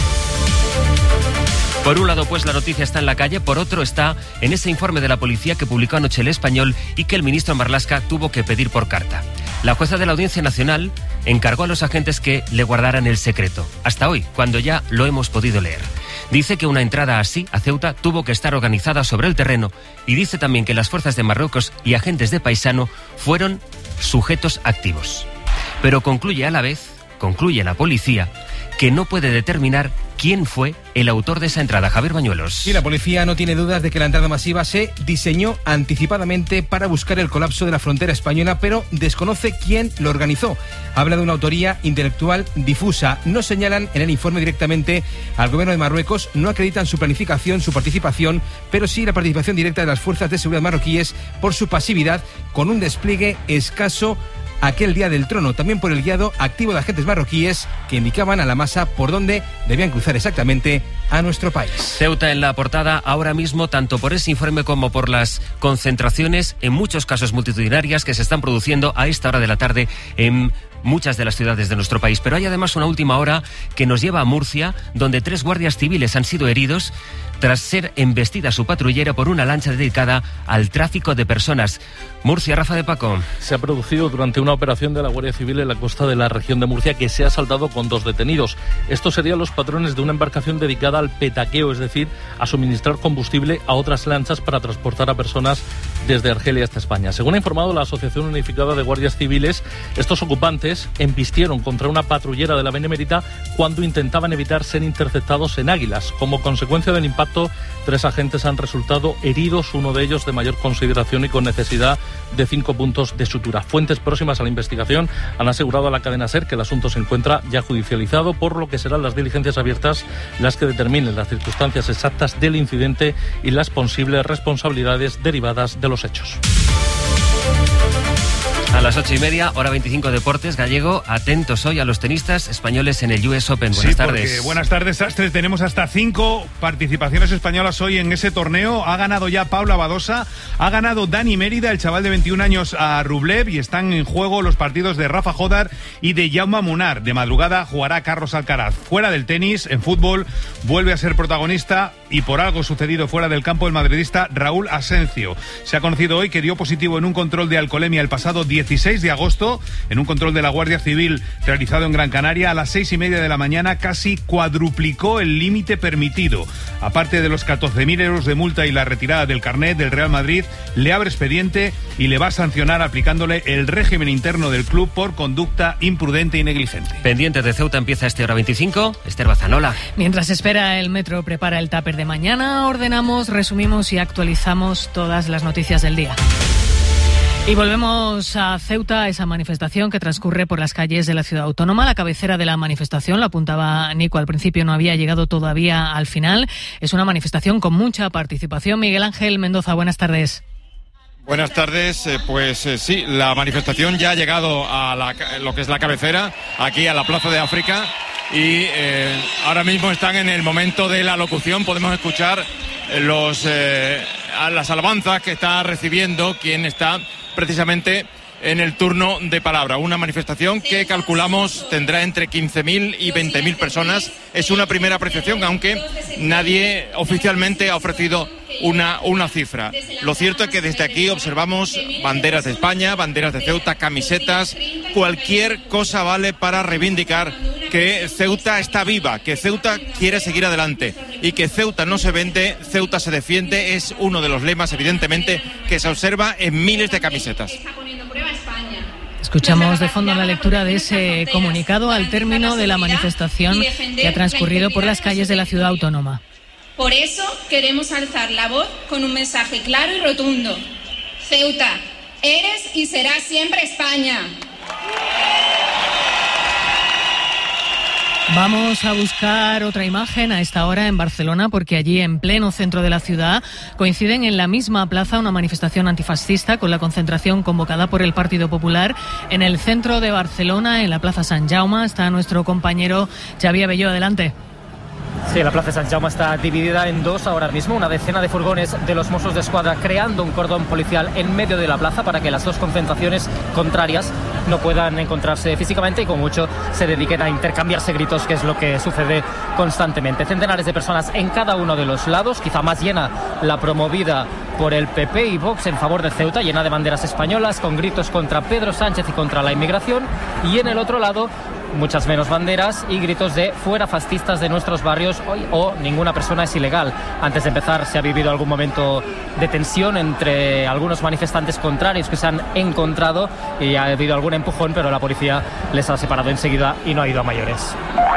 Speaker 3: Por un lado, pues, la noticia está en la calle, por otro está en ese informe de la policía que publicó anoche El Español y que el ministro Marlaska tuvo que pedir por carta. La jueza de la Audiencia Nacional encargó a los agentes que le guardaran el secreto, hasta hoy, cuando ya lo hemos podido leer. Dice que una entrada así a Ceuta tuvo que estar organizada sobre el terreno y dice también que las fuerzas de Marruecos y agentes de Paisano fueron sujetos activos. Pero concluye a la vez, concluye la policía, que no puede determinar quién fue el autor de esa entrada. Javier Bañuelos.
Speaker 5: Y la policía no tiene dudas de que la entrada masiva se diseñó anticipadamente para buscar el colapso de la frontera española, pero desconoce quién lo organizó. Habla de una autoría intelectual difusa. No señalan en el informe directamente al gobierno de Marruecos, no acreditan su planificación, su participación, pero sí la participación directa de las fuerzas de seguridad marroquíes por su pasividad con un despliegue escaso aquel día del trono, también por el guiado activo de agentes marroquíes que indicaban a la masa por dónde debían cruzar exactamente a nuestro país.
Speaker 3: Ceuta en la portada ahora mismo, tanto por ese informe como por las concentraciones, en muchos casos multitudinarias, que se están produciendo a esta hora de la tarde en muchas de las ciudades de nuestro país. Pero hay además una última hora que nos lleva a Murcia, donde 3 guardias civiles han sido heridos tras ser embestida su patrullera por una lancha dedicada al tráfico de personas. Murcia, Rafa de Paco.
Speaker 22: Se ha producido durante una operación de la Guardia Civil en la costa de la región de Murcia que se ha saldado con 2 detenidos. Estos serían los patrones de una embarcación dedicada al petaqueo, es decir, a suministrar combustible a otras lanchas para transportar a personas desde Argelia hasta España. Según ha informado la Asociación Unificada de Guardias Civiles, estos ocupantes embistieron contra una patrullera de la Benemérita cuando intentaban evitar ser interceptados en Águilas. Como consecuencia del impacto, 3 agentes han resultado heridos, uno de ellos de mayor consideración y con necesidad de 5 puntos de sutura. Fuentes próximas a la investigación han asegurado a la cadena SER que el asunto se encuentra ya judicializado, por lo que serán las diligencias abiertas las que determinen las circunstancias exactas del incidente y las posibles responsabilidades derivadas de los hechos.
Speaker 3: A las 8:30, hora 25 Deportes. Gallego, atentos hoy a los tenistas españoles en el US Open. Buenas tardes.
Speaker 17: Buenas tardes, Astres. Tenemos hasta 5 participaciones españolas hoy en ese torneo. Ha ganado ya Paula Badosa, ha ganado Dani Mérida, el chaval de 21 años, a Rublev, y están en juego los partidos de Rafa Jodar y de Jaume Munar. De madrugada jugará Carlos Alcaraz. Fuera del tenis, en fútbol, vuelve a ser protagonista y por algo sucedido fuera del campo el madridista Raúl Asencio. Se ha conocido hoy que dio positivo en un control de alcoholemia el pasado 16 de agosto, en un control de la Guardia Civil realizado en Gran Canaria. A las 6:30 de la mañana casi cuadruplicó el límite permitido. Aparte de los 14.000 euros de multa y la retirada del carnet, del Real Madrid le abre expediente y le va a sancionar aplicándole el régimen interno del club por conducta imprudente y negligente.
Speaker 3: Pendiente de Ceuta empieza hora 25. Esther Bazanola.
Speaker 18: Mientras espera el metro prepara el tupper de mañana, ordenamos, resumimos y actualizamos todas las noticias del día. Y volvemos a Ceuta, esa manifestación que transcurre por las calles de la ciudad autónoma. La cabecera de la manifestación, lo apuntaba Nico al principio, no había llegado todavía al final. Es una manifestación con mucha participación. Miguel Ángel Mendoza, buenas tardes.
Speaker 19: Buenas tardes, sí, la manifestación ya ha llegado a lo que es la cabecera, aquí a la Plaza de África, y ahora mismo están en el momento de la locución. Podemos escuchar las alabanzas que está recibiendo quien está precisamente en el turno de palabra. Una manifestación que calculamos tendrá entre 15.000 y 20.000 personas. Es una primera apreciación, aunque nadie oficialmente ha ofrecido una cifra. Lo cierto es que desde aquí observamos banderas de España, banderas de Ceuta, camisetas, cualquier cosa vale para reivindicar que Ceuta está viva, que Ceuta quiere seguir adelante y que Ceuta no se vende, Ceuta se defiende. Es uno de los lemas, evidentemente, que se observa en miles de camisetas.
Speaker 18: Escuchamos de fondo la lectura de ese comunicado al término de la manifestación que ha transcurrido por las calles de la ciudad autónoma.
Speaker 23: Por eso queremos alzar la voz con un mensaje claro y rotundo. Ceuta, eres y serás siempre España.
Speaker 18: Vamos a buscar otra imagen a esta hora en Barcelona, porque allí, en pleno centro de la ciudad, coinciden en la misma plaza una manifestación antifascista con la concentración convocada por el Partido Popular. En el centro de Barcelona, en la Plaza Sant Jaume, está nuestro compañero Xavi Abelló. Adelante.
Speaker 1: Sí, la Plaza Sant Jaume está dividida en dos ahora mismo. Una decena de furgones de los Mossos d'Esquadra creando un cordón policial en medio de la plaza para que las dos concentraciones contrarias no puedan encontrarse físicamente y con mucho se dediquen a intercambiarse gritos, que es lo que sucede constantemente. Centenares de personas en cada uno de los lados, quizá más llena la promovida por el PP y Vox en favor de Ceuta, llena de banderas españolas, con gritos contra Pedro Sánchez y contra la inmigración, y en el otro lado muchas menos banderas y gritos de fuera fascistas de nuestros barrios o ninguna persona es ilegal. Antes de empezar se ha vivido algún momento de tensión entre algunos manifestantes contrarios que se han encontrado y ha habido algún empujón, pero la policía les ha separado enseguida y no ha ido a mayores.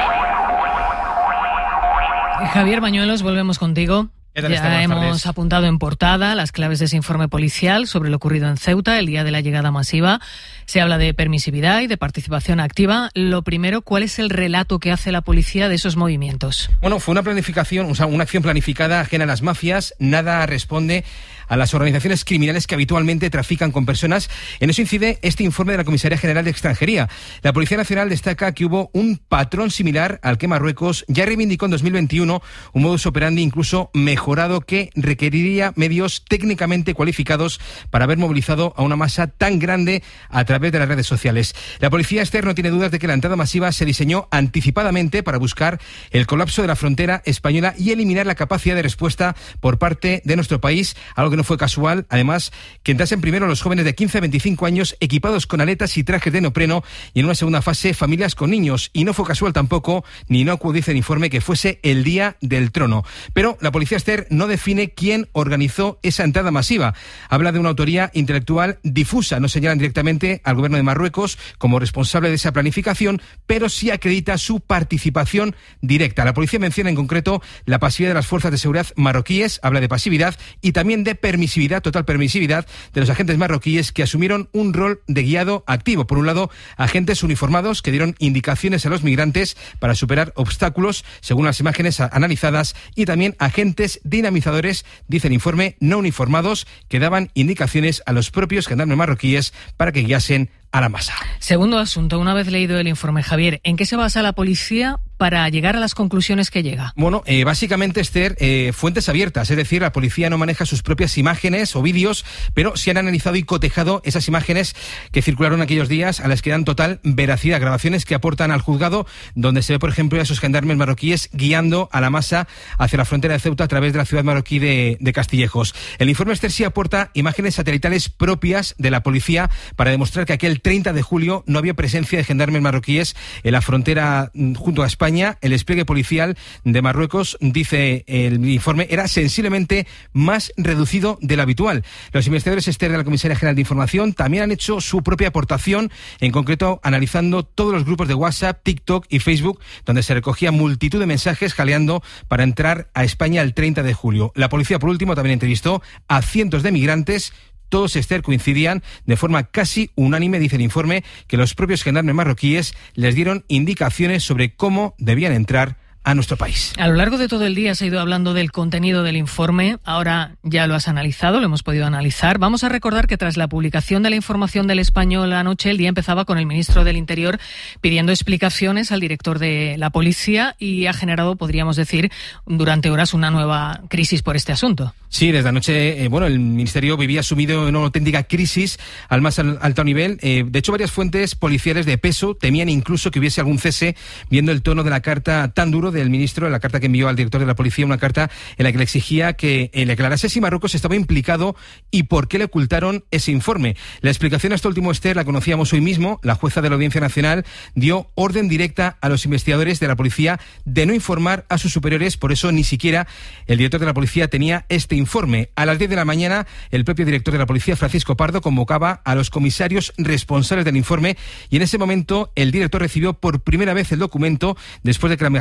Speaker 18: Javier Bañuelos, volvemos contigo. Ya hemos apuntado en portada las claves de ese informe policial sobre lo ocurrido en Ceuta el día de la llegada masiva. Se habla de permisividad y de participación activa. Lo primero, ¿cuál es el relato que hace la policía de esos movimientos?
Speaker 5: Bueno, fue una planificación, o sea, una acción planificada ajena a las mafias. Nada responde a las organizaciones criminales que habitualmente trafican con personas. En eso incide este informe de la Comisaría General de Extranjería. La Policía Nacional destaca que hubo un patrón similar al que Marruecos ya reivindicó en 2021, un modus operandi incluso mejorado que requeriría medios técnicamente cualificados para haber movilizado a una masa tan grande a través de las redes sociales. La Policía Externa no tiene dudas de que la entrada masiva se diseñó anticipadamente para buscar el colapso de la frontera española y eliminar la capacidad de respuesta por parte de nuestro país, algo que no fue casual. Además, que entrasen primero los jóvenes de 15 a 25 años equipados con aletas y trajes de neopreno, y en una segunda fase familias con niños. Y no fue casual tampoco, ni inocuo, dice el informe, que fuese el día del trono. Pero la Policía Externa no define quién organizó esa entrada masiva. Habla de una autoría intelectual difusa. No señalan directamente al gobierno de Marruecos como responsable de esa planificación, pero sí acredita su participación directa. La policía menciona en concreto la pasividad de las fuerzas de seguridad marroquíes, habla de pasividad y también de permisividad, total permisividad, de los agentes marroquíes que asumieron un rol de guiado activo. Por un lado, agentes uniformados que dieron indicaciones a los migrantes para superar obstáculos, según las imágenes analizadas, y también agentes dinamizadores, dice el informe, no uniformados, que daban indicaciones a los propios gendarmes marroquíes para que guiasen a la masa.
Speaker 18: Segundo asunto, una vez leído el informe, Javier, ¿en qué se basa la policía para llegar a las conclusiones que llega?
Speaker 5: Bueno, básicamente, Esther, fuentes abiertas, es decir, la policía no maneja sus propias imágenes o vídeos, pero sí han analizado y cotejado esas imágenes que circularon aquellos días, a las que dan total veracidad, grabaciones que aportan al juzgado, donde se ve, por ejemplo, a esos gendarmes marroquíes guiando a la masa hacia la frontera de Ceuta a través de la ciudad marroquí de Castillejos. El informe, Esther, sí aporta imágenes satelitales propias de la policía para demostrar que aquel 30 de julio no había presencia de gendarmes marroquíes en la frontera junto a España. El despliegue policial de Marruecos, dice el informe, era sensiblemente más reducido de lo habitual. Los investigadores externos de la Comisaría General de Información también han hecho su propia aportación, en concreto analizando todos los grupos de WhatsApp, TikTok y Facebook, donde se recogía multitud de mensajes jaleando para entrar a España el 30 de julio. La policía, por último, también entrevistó a cientos de migrantes. Todos, Esther, coincidían de forma casi unánime, dice el informe, que los propios gendarmes marroquíes les dieron indicaciones sobre cómo debían entrar a nuestro país.
Speaker 18: A lo largo de todo el día se ha ido hablando del contenido del informe. Ahora ya lo has analizado, lo hemos podido analizar. Vamos a recordar que tras la publicación de la información del Español anoche, el día empezaba con el ministro del Interior pidiendo explicaciones al director de la policía, y ha generado, podríamos decir, durante horas una nueva crisis por este asunto.
Speaker 5: Sí, desde anoche, el Ministerio vivía sumido en una auténtica crisis al más alto nivel. De hecho, varias fuentes policiales de peso temían incluso que hubiese algún cese, viendo el tono de la carta tan duro del ministro, la carta que envió al director de la policía, una carta en la que le exigía que le aclarase si Marruecos estaba implicado y por qué le ocultaron ese informe. La explicación a este último, Esther, la conocíamos hoy mismo. La jueza de la Audiencia Nacional dio orden directa a los investigadores de la policía de no informar a sus superiores, por eso ni siquiera el director de la policía tenía este informe. A las 10 de la mañana, el propio director de la policía, Francisco Pardo, convocaba a los comisarios responsables del informe, y en ese momento el director recibió por primera vez el documento después de que la magistrada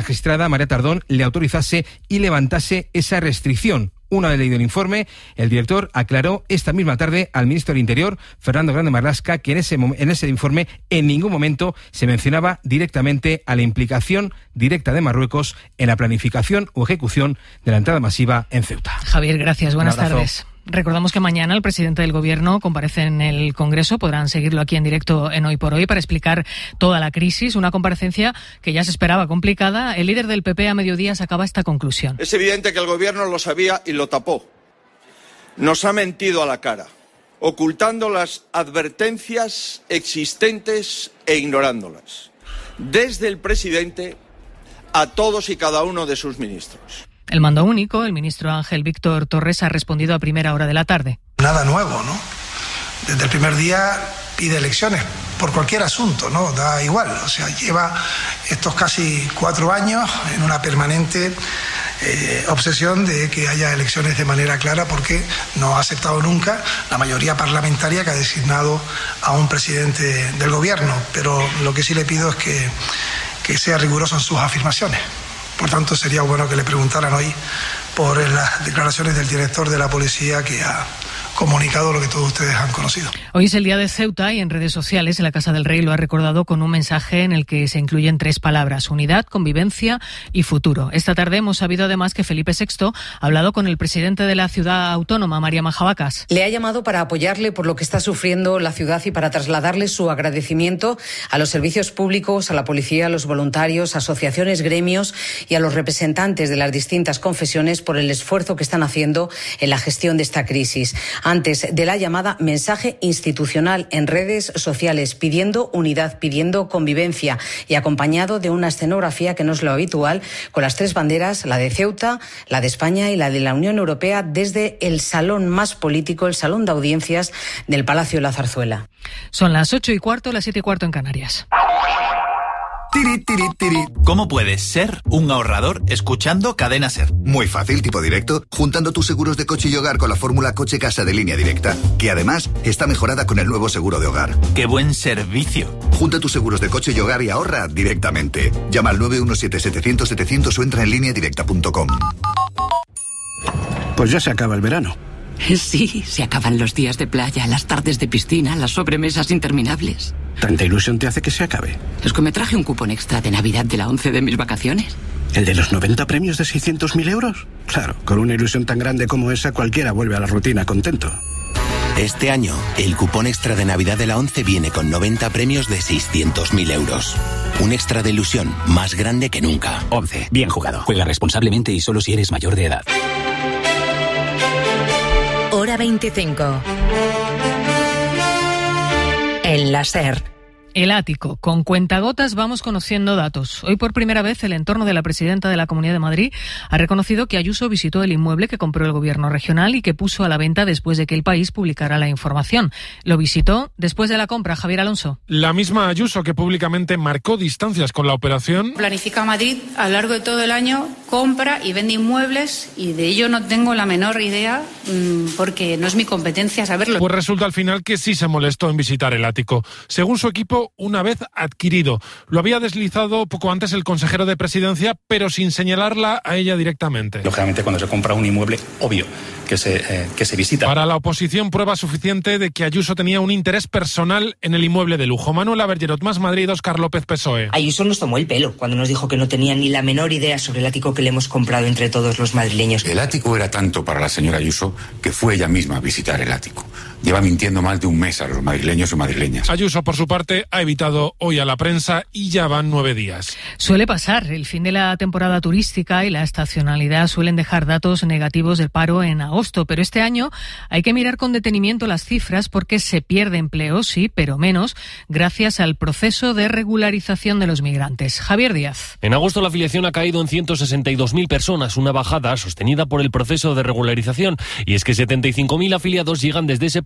Speaker 5: María Tardón le autorizase y levantase esa restricción. Una vez leído el informe, el director aclaró esta misma tarde al ministro del Interior, Fernando Grande Marlaska, que en ese informe en ningún momento se mencionaba directamente a la implicación directa de Marruecos en la planificación o ejecución de la entrada masiva en Ceuta.
Speaker 18: Javier, gracias. Buenas tardes. Recordamos que mañana el presidente del Gobierno comparece en el Congreso. Podrán seguirlo aquí en directo en Hoy por Hoy para explicar toda la crisis. Una comparecencia que ya se esperaba complicada. El líder del PP a mediodía sacaba esta conclusión.
Speaker 6: Es evidente que el Gobierno lo sabía y lo tapó. Nos ha mentido a la cara, ocultando las advertencias existentes e ignorándolas. Desde el presidente a todos y cada uno de sus ministros.
Speaker 18: El mando único, el ministro Ángel Víctor Torres, ha respondido a primera hora de la tarde.
Speaker 7: Nada nuevo, ¿no? Desde el primer día pide elecciones por cualquier asunto, ¿no? Da igual, o sea, lleva estos casi 4 años en una permanente obsesión de que haya elecciones de manera clara porque no ha aceptado nunca la mayoría parlamentaria que ha designado a un presidente del gobierno. Pero lo que sí le pido es que sea riguroso en sus afirmaciones. Por tanto, sería bueno que le preguntaran hoy por las declaraciones del director de la policía que ha comunicado lo que todos ustedes han conocido.
Speaker 18: Hoy es el día de Ceuta y en redes sociales la Casa del Rey lo ha recordado con un mensaje en el que se incluyen 3 palabras: unidad, convivencia y futuro. Esta tarde hemos sabido además que Felipe VI ha hablado con el presidente de la ciudad autónoma, María Majavacas.
Speaker 8: Le ha llamado para apoyarle por lo que está sufriendo la ciudad y para trasladarle su agradecimiento a los servicios públicos, a la policía, a los voluntarios, asociaciones, gremios y a los representantes de las distintas confesiones por el esfuerzo que están haciendo en la gestión de esta crisis. Antes de la llamada, mensaje institucional en redes sociales pidiendo unidad, pidiendo convivencia y acompañado de una escenografía que no es lo habitual, con las 3 banderas, la de Ceuta, la de España y la de la Unión Europea, desde el salón más político, el salón de audiencias del Palacio de la Zarzuela.
Speaker 18: Son las 8:15, las 7:15 en Canarias.
Speaker 9: Tiri, tiri, tiri. ¿Cómo puedes ser un ahorrador escuchando Cadena Ser?
Speaker 10: Muy fácil, tipo directo, juntando tus seguros de coche y hogar con la fórmula Coche-Casa de Línea Directa, que además está mejorada con el nuevo seguro de hogar.
Speaker 9: ¡Qué buen servicio!
Speaker 10: Junta tus seguros de coche y hogar y ahorra directamente. Llama al 917-700-700 o entra en lineadirecta.com.
Speaker 25: Pues ya se acaba el verano.
Speaker 26: Sí, se acaban los días de playa, las tardes de piscina, las sobremesas interminables.
Speaker 25: ¿Tanta ilusión te hace que se acabe?
Speaker 26: Es que me traje un cupón extra de Navidad de la 11 de mis vacaciones.
Speaker 25: ¿El de los 90 premios de 600.000 euros? Claro, con una ilusión tan grande como esa, cualquiera vuelve a la rutina contento.
Speaker 28: Este año, el cupón extra de Navidad de la 11 viene con 90 premios de 600.000 euros. Un extra de ilusión más grande que nunca.
Speaker 29: 11. Bien jugado. Juega responsablemente y solo si eres mayor de edad.
Speaker 4: Hora 25. En la SER.
Speaker 18: El ático. Con cuentagotas vamos conociendo datos. Hoy por primera vez el entorno de la presidenta de la Comunidad de Madrid ha reconocido que Ayuso visitó el inmueble que compró el gobierno regional y que puso a la venta después de que El País publicara la información. Lo visitó después de la compra. Javier Alonso.
Speaker 30: La misma Ayuso que públicamente marcó distancias con la operación.
Speaker 31: Planifica Madrid a lo largo de todo el año, compra y vende inmuebles y de ello no tengo la menor idea porque no es mi competencia saberlo.
Speaker 30: Pues resulta al final que sí se molestó en visitar el ático. Según su equipo, una vez adquirido. Lo había deslizado poco antes el consejero de Presidencia, pero sin señalarla a ella directamente.
Speaker 32: Lógicamente, cuando se compra un inmueble, obvio que se visita.
Speaker 30: Para la oposición, prueba suficiente de que Ayuso tenía un interés personal en el inmueble de lujo. Manuel Avergerot, Más Madrid, Óscar López, PSOE.
Speaker 33: Ayuso nos tomó el pelo cuando nos dijo que no tenía ni la menor idea sobre el ático que le hemos comprado entre todos los madrileños.
Speaker 34: El ático era tanto para la señora Ayuso que fue ella misma a visitar el ático. Lleva mintiendo más de un mes a los madrileños y madrileñas.
Speaker 30: Ayuso, por su parte, ha evitado hoy a la prensa y ya van 9 días.
Speaker 18: Suele pasar. El fin de la temporada turística y la estacionalidad suelen dejar datos negativos del paro en agosto, pero este año hay que mirar con detenimiento las cifras porque se pierde empleo, sí, pero menos, gracias al proceso de regularización de los migrantes. Javier Díaz.
Speaker 22: En agosto la afiliación ha caído en 162.000 personas, una bajada sostenida por el proceso de regularización. Y es que 75.000 afiliados llegan desde ese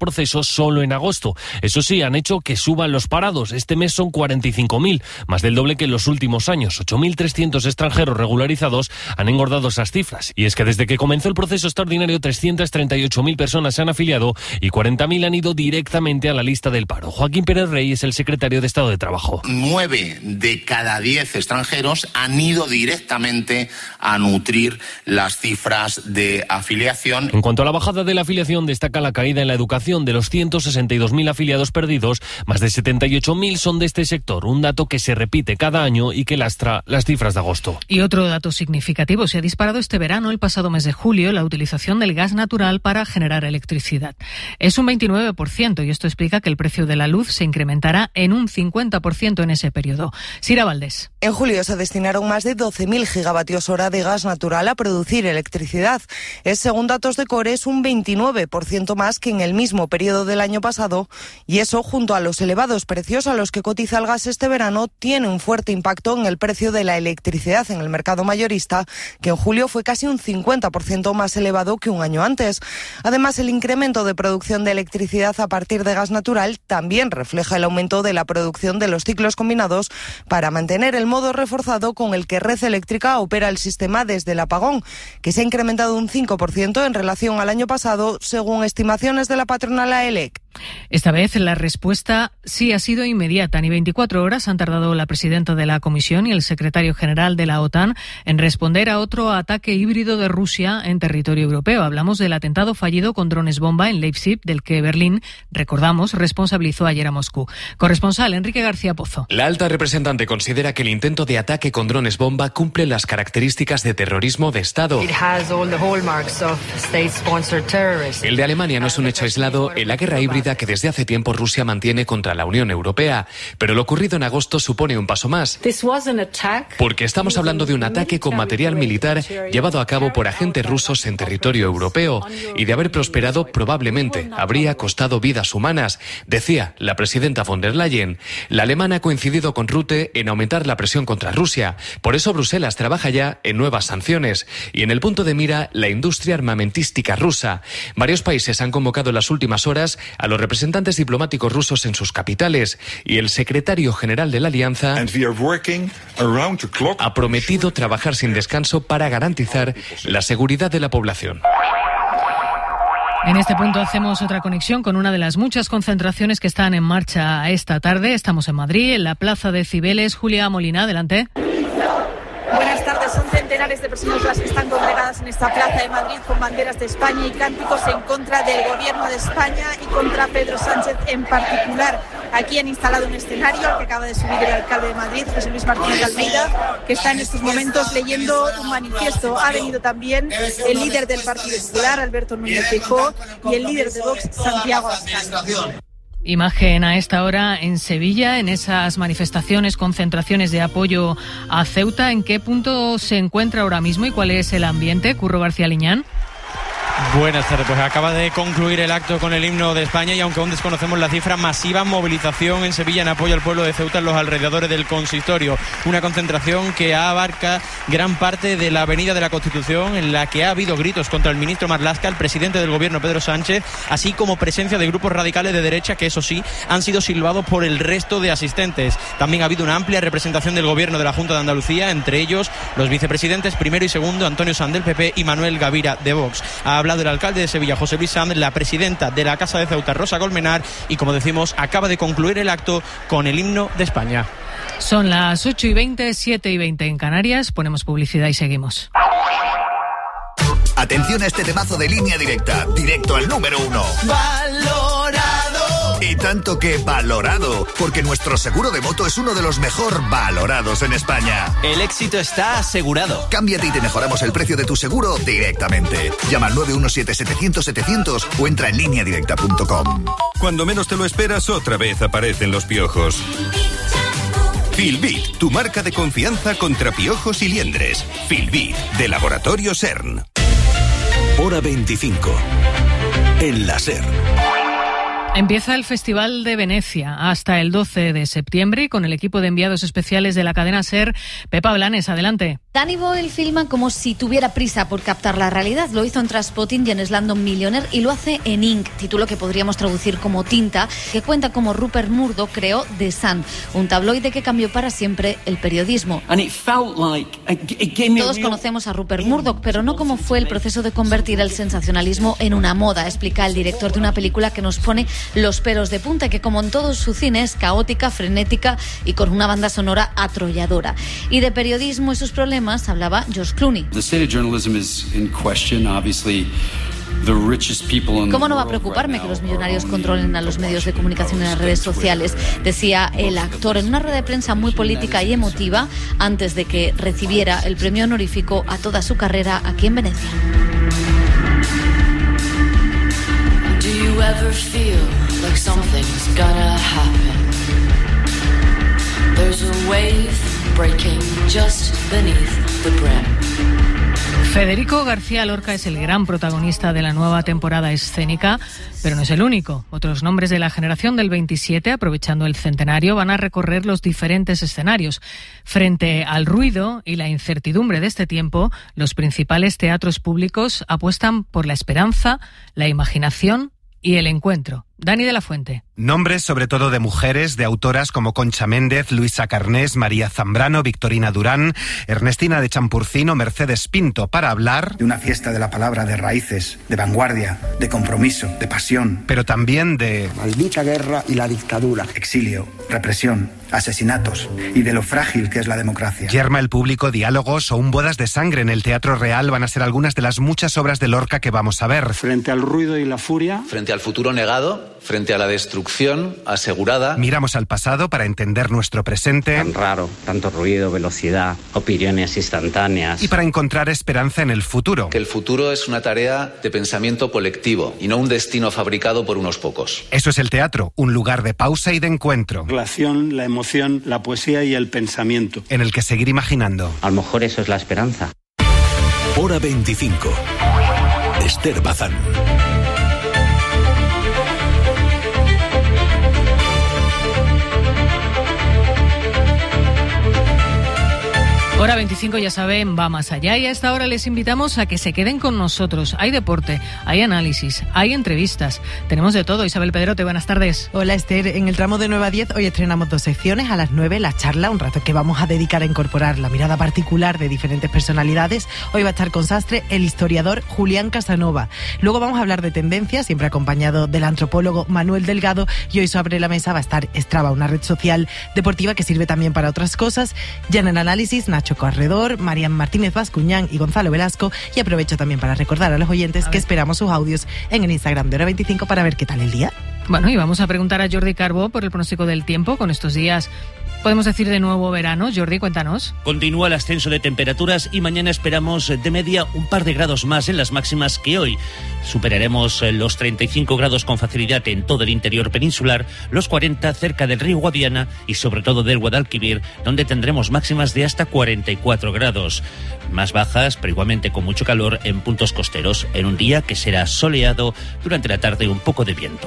Speaker 2: proceso solo en agosto. Eso sí, han hecho que suban los parados. Este mes son 45.000, más del doble que en los últimos años. 8.300 extranjeros regularizados han engordado esas cifras. Y es que desde que comenzó el proceso extraordinario, 338.000 personas se han afiliado y 40.000 han ido directamente a la lista del paro. Joaquín Pérez Rey es el secretario de Estado de Trabajo.
Speaker 3: 9 de cada 10 extranjeros han ido directamente a nutrir las cifras de afiliación.
Speaker 2: En cuanto a la bajada de la afiliación, destaca la caída en la educación. De los 162.000 afiliados perdidos, más de 78.000 son de este sector, un dato que se repite cada año y que lastra las cifras de agosto.
Speaker 18: Y otro dato significativo: se ha disparado este verano, el pasado mes de julio, la utilización del gas natural para generar electricidad. Es un 29% y esto explica que el precio de la luz se incrementará en un 50% en ese periodo. Sira Valdés.
Speaker 11: En julio se destinaron más de 12.000 gigavatios hora de gas natural a producir electricidad. Es, según datos de Cores, un 29% más que en el mismo periodo del año pasado, y eso, junto a los elevados precios a los que cotiza el gas este verano, tiene un fuerte impacto en el precio de la electricidad en el mercado mayorista, que en julio fue casi un 50% más elevado que un año antes. Además, el incremento de producción de electricidad a partir de gas natural también refleja el aumento de la producción de los ciclos combinados para mantener el modo reforzado con el que Red Eléctrica opera el sistema desde el apagón, que se ha incrementado un 5% en relación al año pasado, según estimaciones de la patronal AELEC.
Speaker 18: Esta vez la respuesta sí ha sido inmediata. Ni 24 horas han tardado la presidenta de la Comisión y el secretario general de la OTAN en responder a otro ataque híbrido de Rusia en territorio europeo. Hablamos del atentado fallido con drones bomba en Leipzig, del que Berlín, recordamos, responsabilizó ayer a Moscú. Corresponsal Enrique García Pozo.
Speaker 12: La alta representante considera que el intento de ataque con drones bomba cumple las características de terrorismo de Estado. El de Alemania no es un hecho aislado en la guerra híbrida que desde hace tiempo Rusia mantiene contra la Unión Europea. Pero lo ocurrido en agosto supone un paso más. Porque estamos hablando de un ataque con material militar llevado a cabo por agentes rusos en territorio europeo. Y de haber prosperado, probablemente habría costado vidas humanas, decía la presidenta von der Leyen. La alemana ha coincidido con Rutte en aumentar la presión contra Rusia. Por eso Bruselas trabaja ya en nuevas sanciones. Y en el punto de mira, la industria armamentística rusa. Varios países han convocado en las últimas horas a los representantes diplomáticos rusos en sus capitales, y el secretario general de la Alianza ha prometido trabajar sin descanso para garantizar la seguridad de la población.
Speaker 18: En este punto hacemos otra conexión con una de las muchas concentraciones que están en marcha esta tarde. Estamos en Madrid, en la Plaza de Cibeles. Julia Molina, adelante.
Speaker 13: Buenas tardes. Son centenares de personas las que están congregadas en esta plaza de Madrid con banderas de España y cánticos en contra del gobierno de España y contra Pedro Sánchez en particular. Aquí han instalado un escenario al que acaba de subir el alcalde de Madrid, José Luis Martínez de Almeida, que está en estos momentos leyendo un manifiesto. Ha venido también el líder del Partido Popular, Alberto Núñez Feijóo, y el líder de Vox, Santiago Abascal.
Speaker 18: Imagen a esta hora en Sevilla, en esas manifestaciones, concentraciones de apoyo a Ceuta. ¿En qué punto se encuentra ahora mismo y cuál es el ambiente? Curro García Liñán.
Speaker 14: Buenas tardes, pues acaba de concluir el acto con el himno de España y aunque aún desconocemos la cifra, masiva movilización en Sevilla en apoyo al pueblo de Ceuta en los alrededores del consistorio. Una concentración que abarca gran parte de la avenida de la Constitución, en la que ha habido gritos contra el ministro Marlaska, el presidente del gobierno Pedro Sánchez, así como presencia de grupos radicales de derecha que, eso sí, han sido silbados por el resto de asistentes. También ha habido una amplia representación del gobierno de la Junta de Andalucía, entre ellos los vicepresidentes primero y segundo, Antonio Sanz del PP y Manuel Gavira de Vox. Ha hablado el alcalde de Sevilla, José Luis Sanz, la presidenta de la Casa de Ceuta, Rosa Colmenar, y como decimos, acaba de concluir el acto con el himno de España.
Speaker 18: Son las 8:20, 7:20 en Canarias. Ponemos publicidad y seguimos.
Speaker 10: Atención a este temazo de Línea Directa, directo al número 1. ¡Valorado! Y tanto que valorado, porque nuestro seguro de moto es uno de los mejor valorados en España.
Speaker 15: El éxito está asegurado.
Speaker 10: Cámbiate y te mejoramos el precio de tu seguro directamente. Llama al 917-700-700 o entra en lineadirecta.com.
Speaker 16: Cuando menos te lo esperas, otra vez aparecen los piojos. Filbit, tu marca de confianza contra piojos y liendres. Filbit, de Laboratorio SERN.
Speaker 17: Hora 25. En la SER.
Speaker 18: Empieza el Festival de Venecia hasta el 12 de septiembre y con el equipo de enviados especiales de la cadena SER, Pepa Blanes, adelante.
Speaker 1: Danny Boyle filma como si tuviera prisa por captar la realidad. Lo hizo en Trainspotting y en Slumdog Millionaire y lo hace en Ink, título que podríamos traducir como Tinta, que cuenta cómo Rupert Murdoch creó The Sun, un tabloide que cambió para siempre el periodismo. Todos conocemos a Rupert Murdoch, pero no cómo fue el proceso de convertir el sensacionalismo en una moda, explica el director de una película que nos pone los pelos de punta, que como en todo su cine es caótica, frenética y con una banda sonora atrolladora. Y de periodismo y sus problemas hablaba George Clooney. ¿Cómo no va a preocuparme que los millonarios controlen a los medios de comunicación en las redes sociales? Decía el actor en una rueda de prensa muy política y emotiva antes de que recibiera el premio honorífico a toda su carrera aquí en Venecia.
Speaker 5: Do you ever feel like something's gonna happen? There's a wave breaking just beneath the brim.
Speaker 18: Federico García Lorca es el gran protagonista de la nueva temporada escénica, pero no es el único. Otros nombres de la generación del 27, aprovechando el centenario, van a recorrer los diferentes escenarios. Frente al ruido y la incertidumbre de este tiempo, los principales teatros públicos apuestan por la esperanza, la imaginación y el encuentro. Dani de la Fuente.
Speaker 6: Nombres sobre todo de mujeres, de autoras como Concha Méndez, Luisa Carnés, María Zambrano, Victorina Durán, Ernestina de Champurcino, Mercedes Pinto, para hablar
Speaker 25: de una fiesta de la palabra, de raíces, de vanguardia, de compromiso, de pasión.
Speaker 6: Pero también de
Speaker 25: maldita guerra y la dictadura, exilio, represión, asesinatos y de lo frágil que es la democracia.
Speaker 6: Yerma el público, diálogos o un bodas de sangre en el Teatro Real van a ser algunas de las muchas obras de Lorca que vamos a ver.
Speaker 25: Frente al ruido y la furia.
Speaker 7: Frente al futuro negado. Frente a la destrucción asegurada.
Speaker 6: Miramos al pasado para entender nuestro presente.
Speaker 8: Tan raro, tanto ruido, velocidad, opiniones instantáneas.
Speaker 6: Y para encontrar esperanza en el futuro.
Speaker 7: Que el futuro es una tarea de pensamiento colectivo y no un destino fabricado por unos pocos.
Speaker 6: Eso es el teatro, un lugar de pausa y de encuentro.
Speaker 25: La relación, la emoción, la poesía y el pensamiento.
Speaker 6: En el que seguir imaginando.
Speaker 8: A lo mejor eso es la esperanza.
Speaker 16: Hora 25. Esther Bazán.
Speaker 18: Hora 25, ya saben, va más allá y a esta hora les invitamos a que se queden con nosotros. Hay deporte, hay análisis, hay entrevistas, tenemos de todo. Isabel Pedrote, buenas tardes.
Speaker 9: Hola Esther, en el tramo de 9 a 10 hoy estrenamos 2 secciones. A las 9 la charla, un rato que vamos a dedicar a incorporar la mirada particular de diferentes personalidades. Hoy va a estar con Sastre el historiador Julián Casanova. Luego vamos a hablar de tendencias, siempre acompañado del antropólogo Manuel Delgado, y hoy sobre la mesa va a estar Strava, una red social deportiva que sirve también para otras cosas. Ya en el análisis, Nacho Corredor, Marian Martínez Bascuñán y Gonzalo Velasco. Y aprovecho también para recordar a los oyentes que esperamos sus audios en el Instagram de Hora 25 para ver qué tal el día.
Speaker 18: Bueno, y vamos a preguntar a Jordi Carbó por el pronóstico del tiempo con estos días. ¿Podemos decir de nuevo verano? Jordi, cuéntanos.
Speaker 17: Continúa el ascenso de temperaturas y mañana esperamos de media un par de grados más en las máximas que hoy. Superaremos los 35 grados con facilidad en todo el interior peninsular, los 40 cerca del río Guadiana y sobre todo del Guadalquivir, donde tendremos máximas de hasta 44 grados. Más bajas, pero igualmente con mucho calor en puntos costeros, en un día que será soleado, durante la tarde un poco de viento.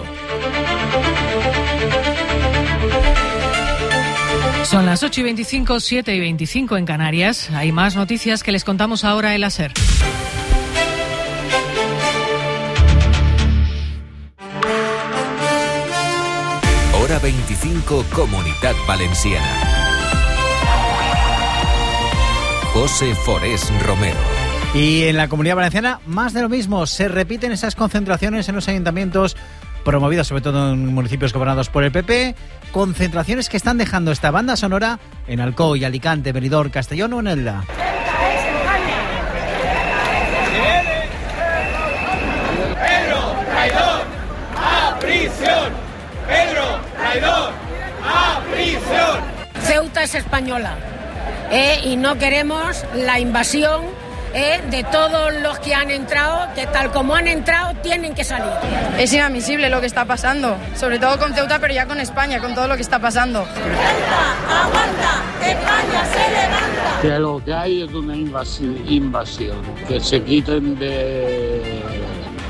Speaker 18: Son las 8:25, 7:25 en Canarias. Hay más noticias que les contamos ahora en la SER.
Speaker 16: Hora 25, Comunitat Valenciana. José Forés Romero.
Speaker 19: Y en la Comunidad Valenciana, más de lo mismo. Se repiten esas concentraciones en los ayuntamientos, promovidas sobre todo en municipios gobernados por el PP, concentraciones que están dejando esta banda sonora en Alcoy, Alicante, Benidorm, Castellón o en Elda.
Speaker 20: ¡Pedro, traidor, a prisión! ¡Pedro, traidor, a prisión!
Speaker 21: Ceuta es española y no queremos la invasión de todos los que han entrado, que tal como han entrado tienen que salir.
Speaker 23: Es inadmisible lo que está pasando, sobre todo con Ceuta, pero ya con España, con todo lo que está pasando.
Speaker 20: ¡Ceuta, aguanta! ¡España se levanta!
Speaker 24: Que lo que hay es una invasión, que se quiten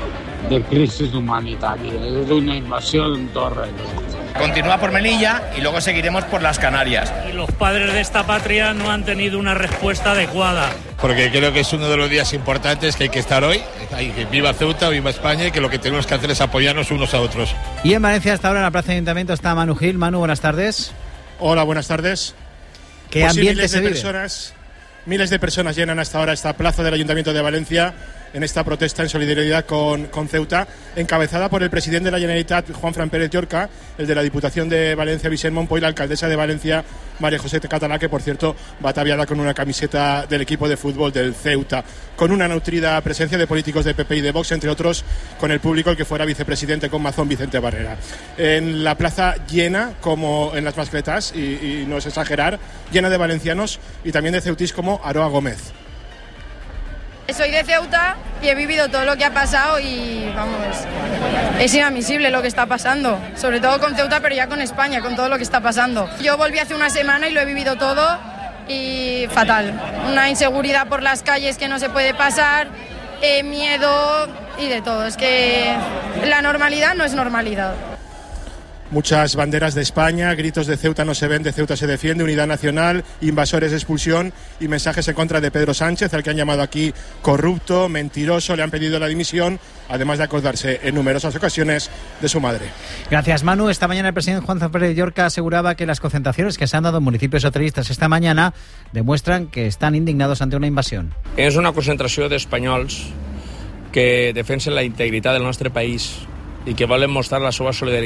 Speaker 2: de crisis humanitaria, es una invasión en todo regla.
Speaker 3: Continúa por Melilla y luego seguiremos por las Canarias.
Speaker 4: Y los padres de esta patria no han tenido una respuesta adecuada.
Speaker 22: Porque creo que es uno de los días importantes que hay que estar hoy. Viva Ceuta, viva España, y que lo que tenemos que hacer es apoyarnos unos a otros.
Speaker 19: Y en Valencia, hasta ahora en la Plaza de Ayuntamiento, está Manu Gil. Manu, buenas tardes.
Speaker 24: Hola, buenas tardes.
Speaker 19: ¿Qué ambiente se vive?
Speaker 24: Miles de personas llenan hasta ahora esta plaza del Ayuntamiento de Valencia en esta protesta en solidaridad con Ceuta, encabezada por el presidente de la Generalitat, Juanfran Pérez Llorca, el de la Diputación de Valencia, Vicent Monpo, y la alcaldesa de Valencia, María José Catalá, que por cierto va ataviada con una camiseta del equipo de fútbol del Ceuta, con una nutrida presencia de políticos de PP y de Vox, entre otros con el público, el que fuera vicepresidente con Mazón, Vicente Barrera. En la plaza llena, como en las mascletas, y no es exagerar, llena de valencianos y también de ceutís como Aroa Gómez.
Speaker 23: Soy de Ceuta y he vivido todo lo que ha pasado y, vamos, es inadmisible lo que está pasando, sobre todo con Ceuta, pero ya con España, con todo lo que está pasando. Yo volví hace una semana y lo he vivido todo y fatal. Una inseguridad por las calles que no se puede pasar, miedo y de todo. Es que la normalidad no es normalidad.
Speaker 24: Muchas banderas de España, gritos de Ceuta no se vende, Ceuta se defiende, unidad nacional, invasores, expulsión y mensajes en contra de Pedro Sánchez, al que han llamado aquí corrupto, mentiroso, le han pedido la dimisión, además de acordarse en numerosas ocasiones de su madre.
Speaker 19: Gracias, Manu. Esta mañana el presidente Juanfran Pérez Llorca aseguraba que las concentraciones que se han dado en municipios socialistas esta mañana demuestran que están indignados ante una invasión.
Speaker 26: És una concentració d'espanyols que defensen la integritat del nostre país i que volen mostrar la seva solidaritat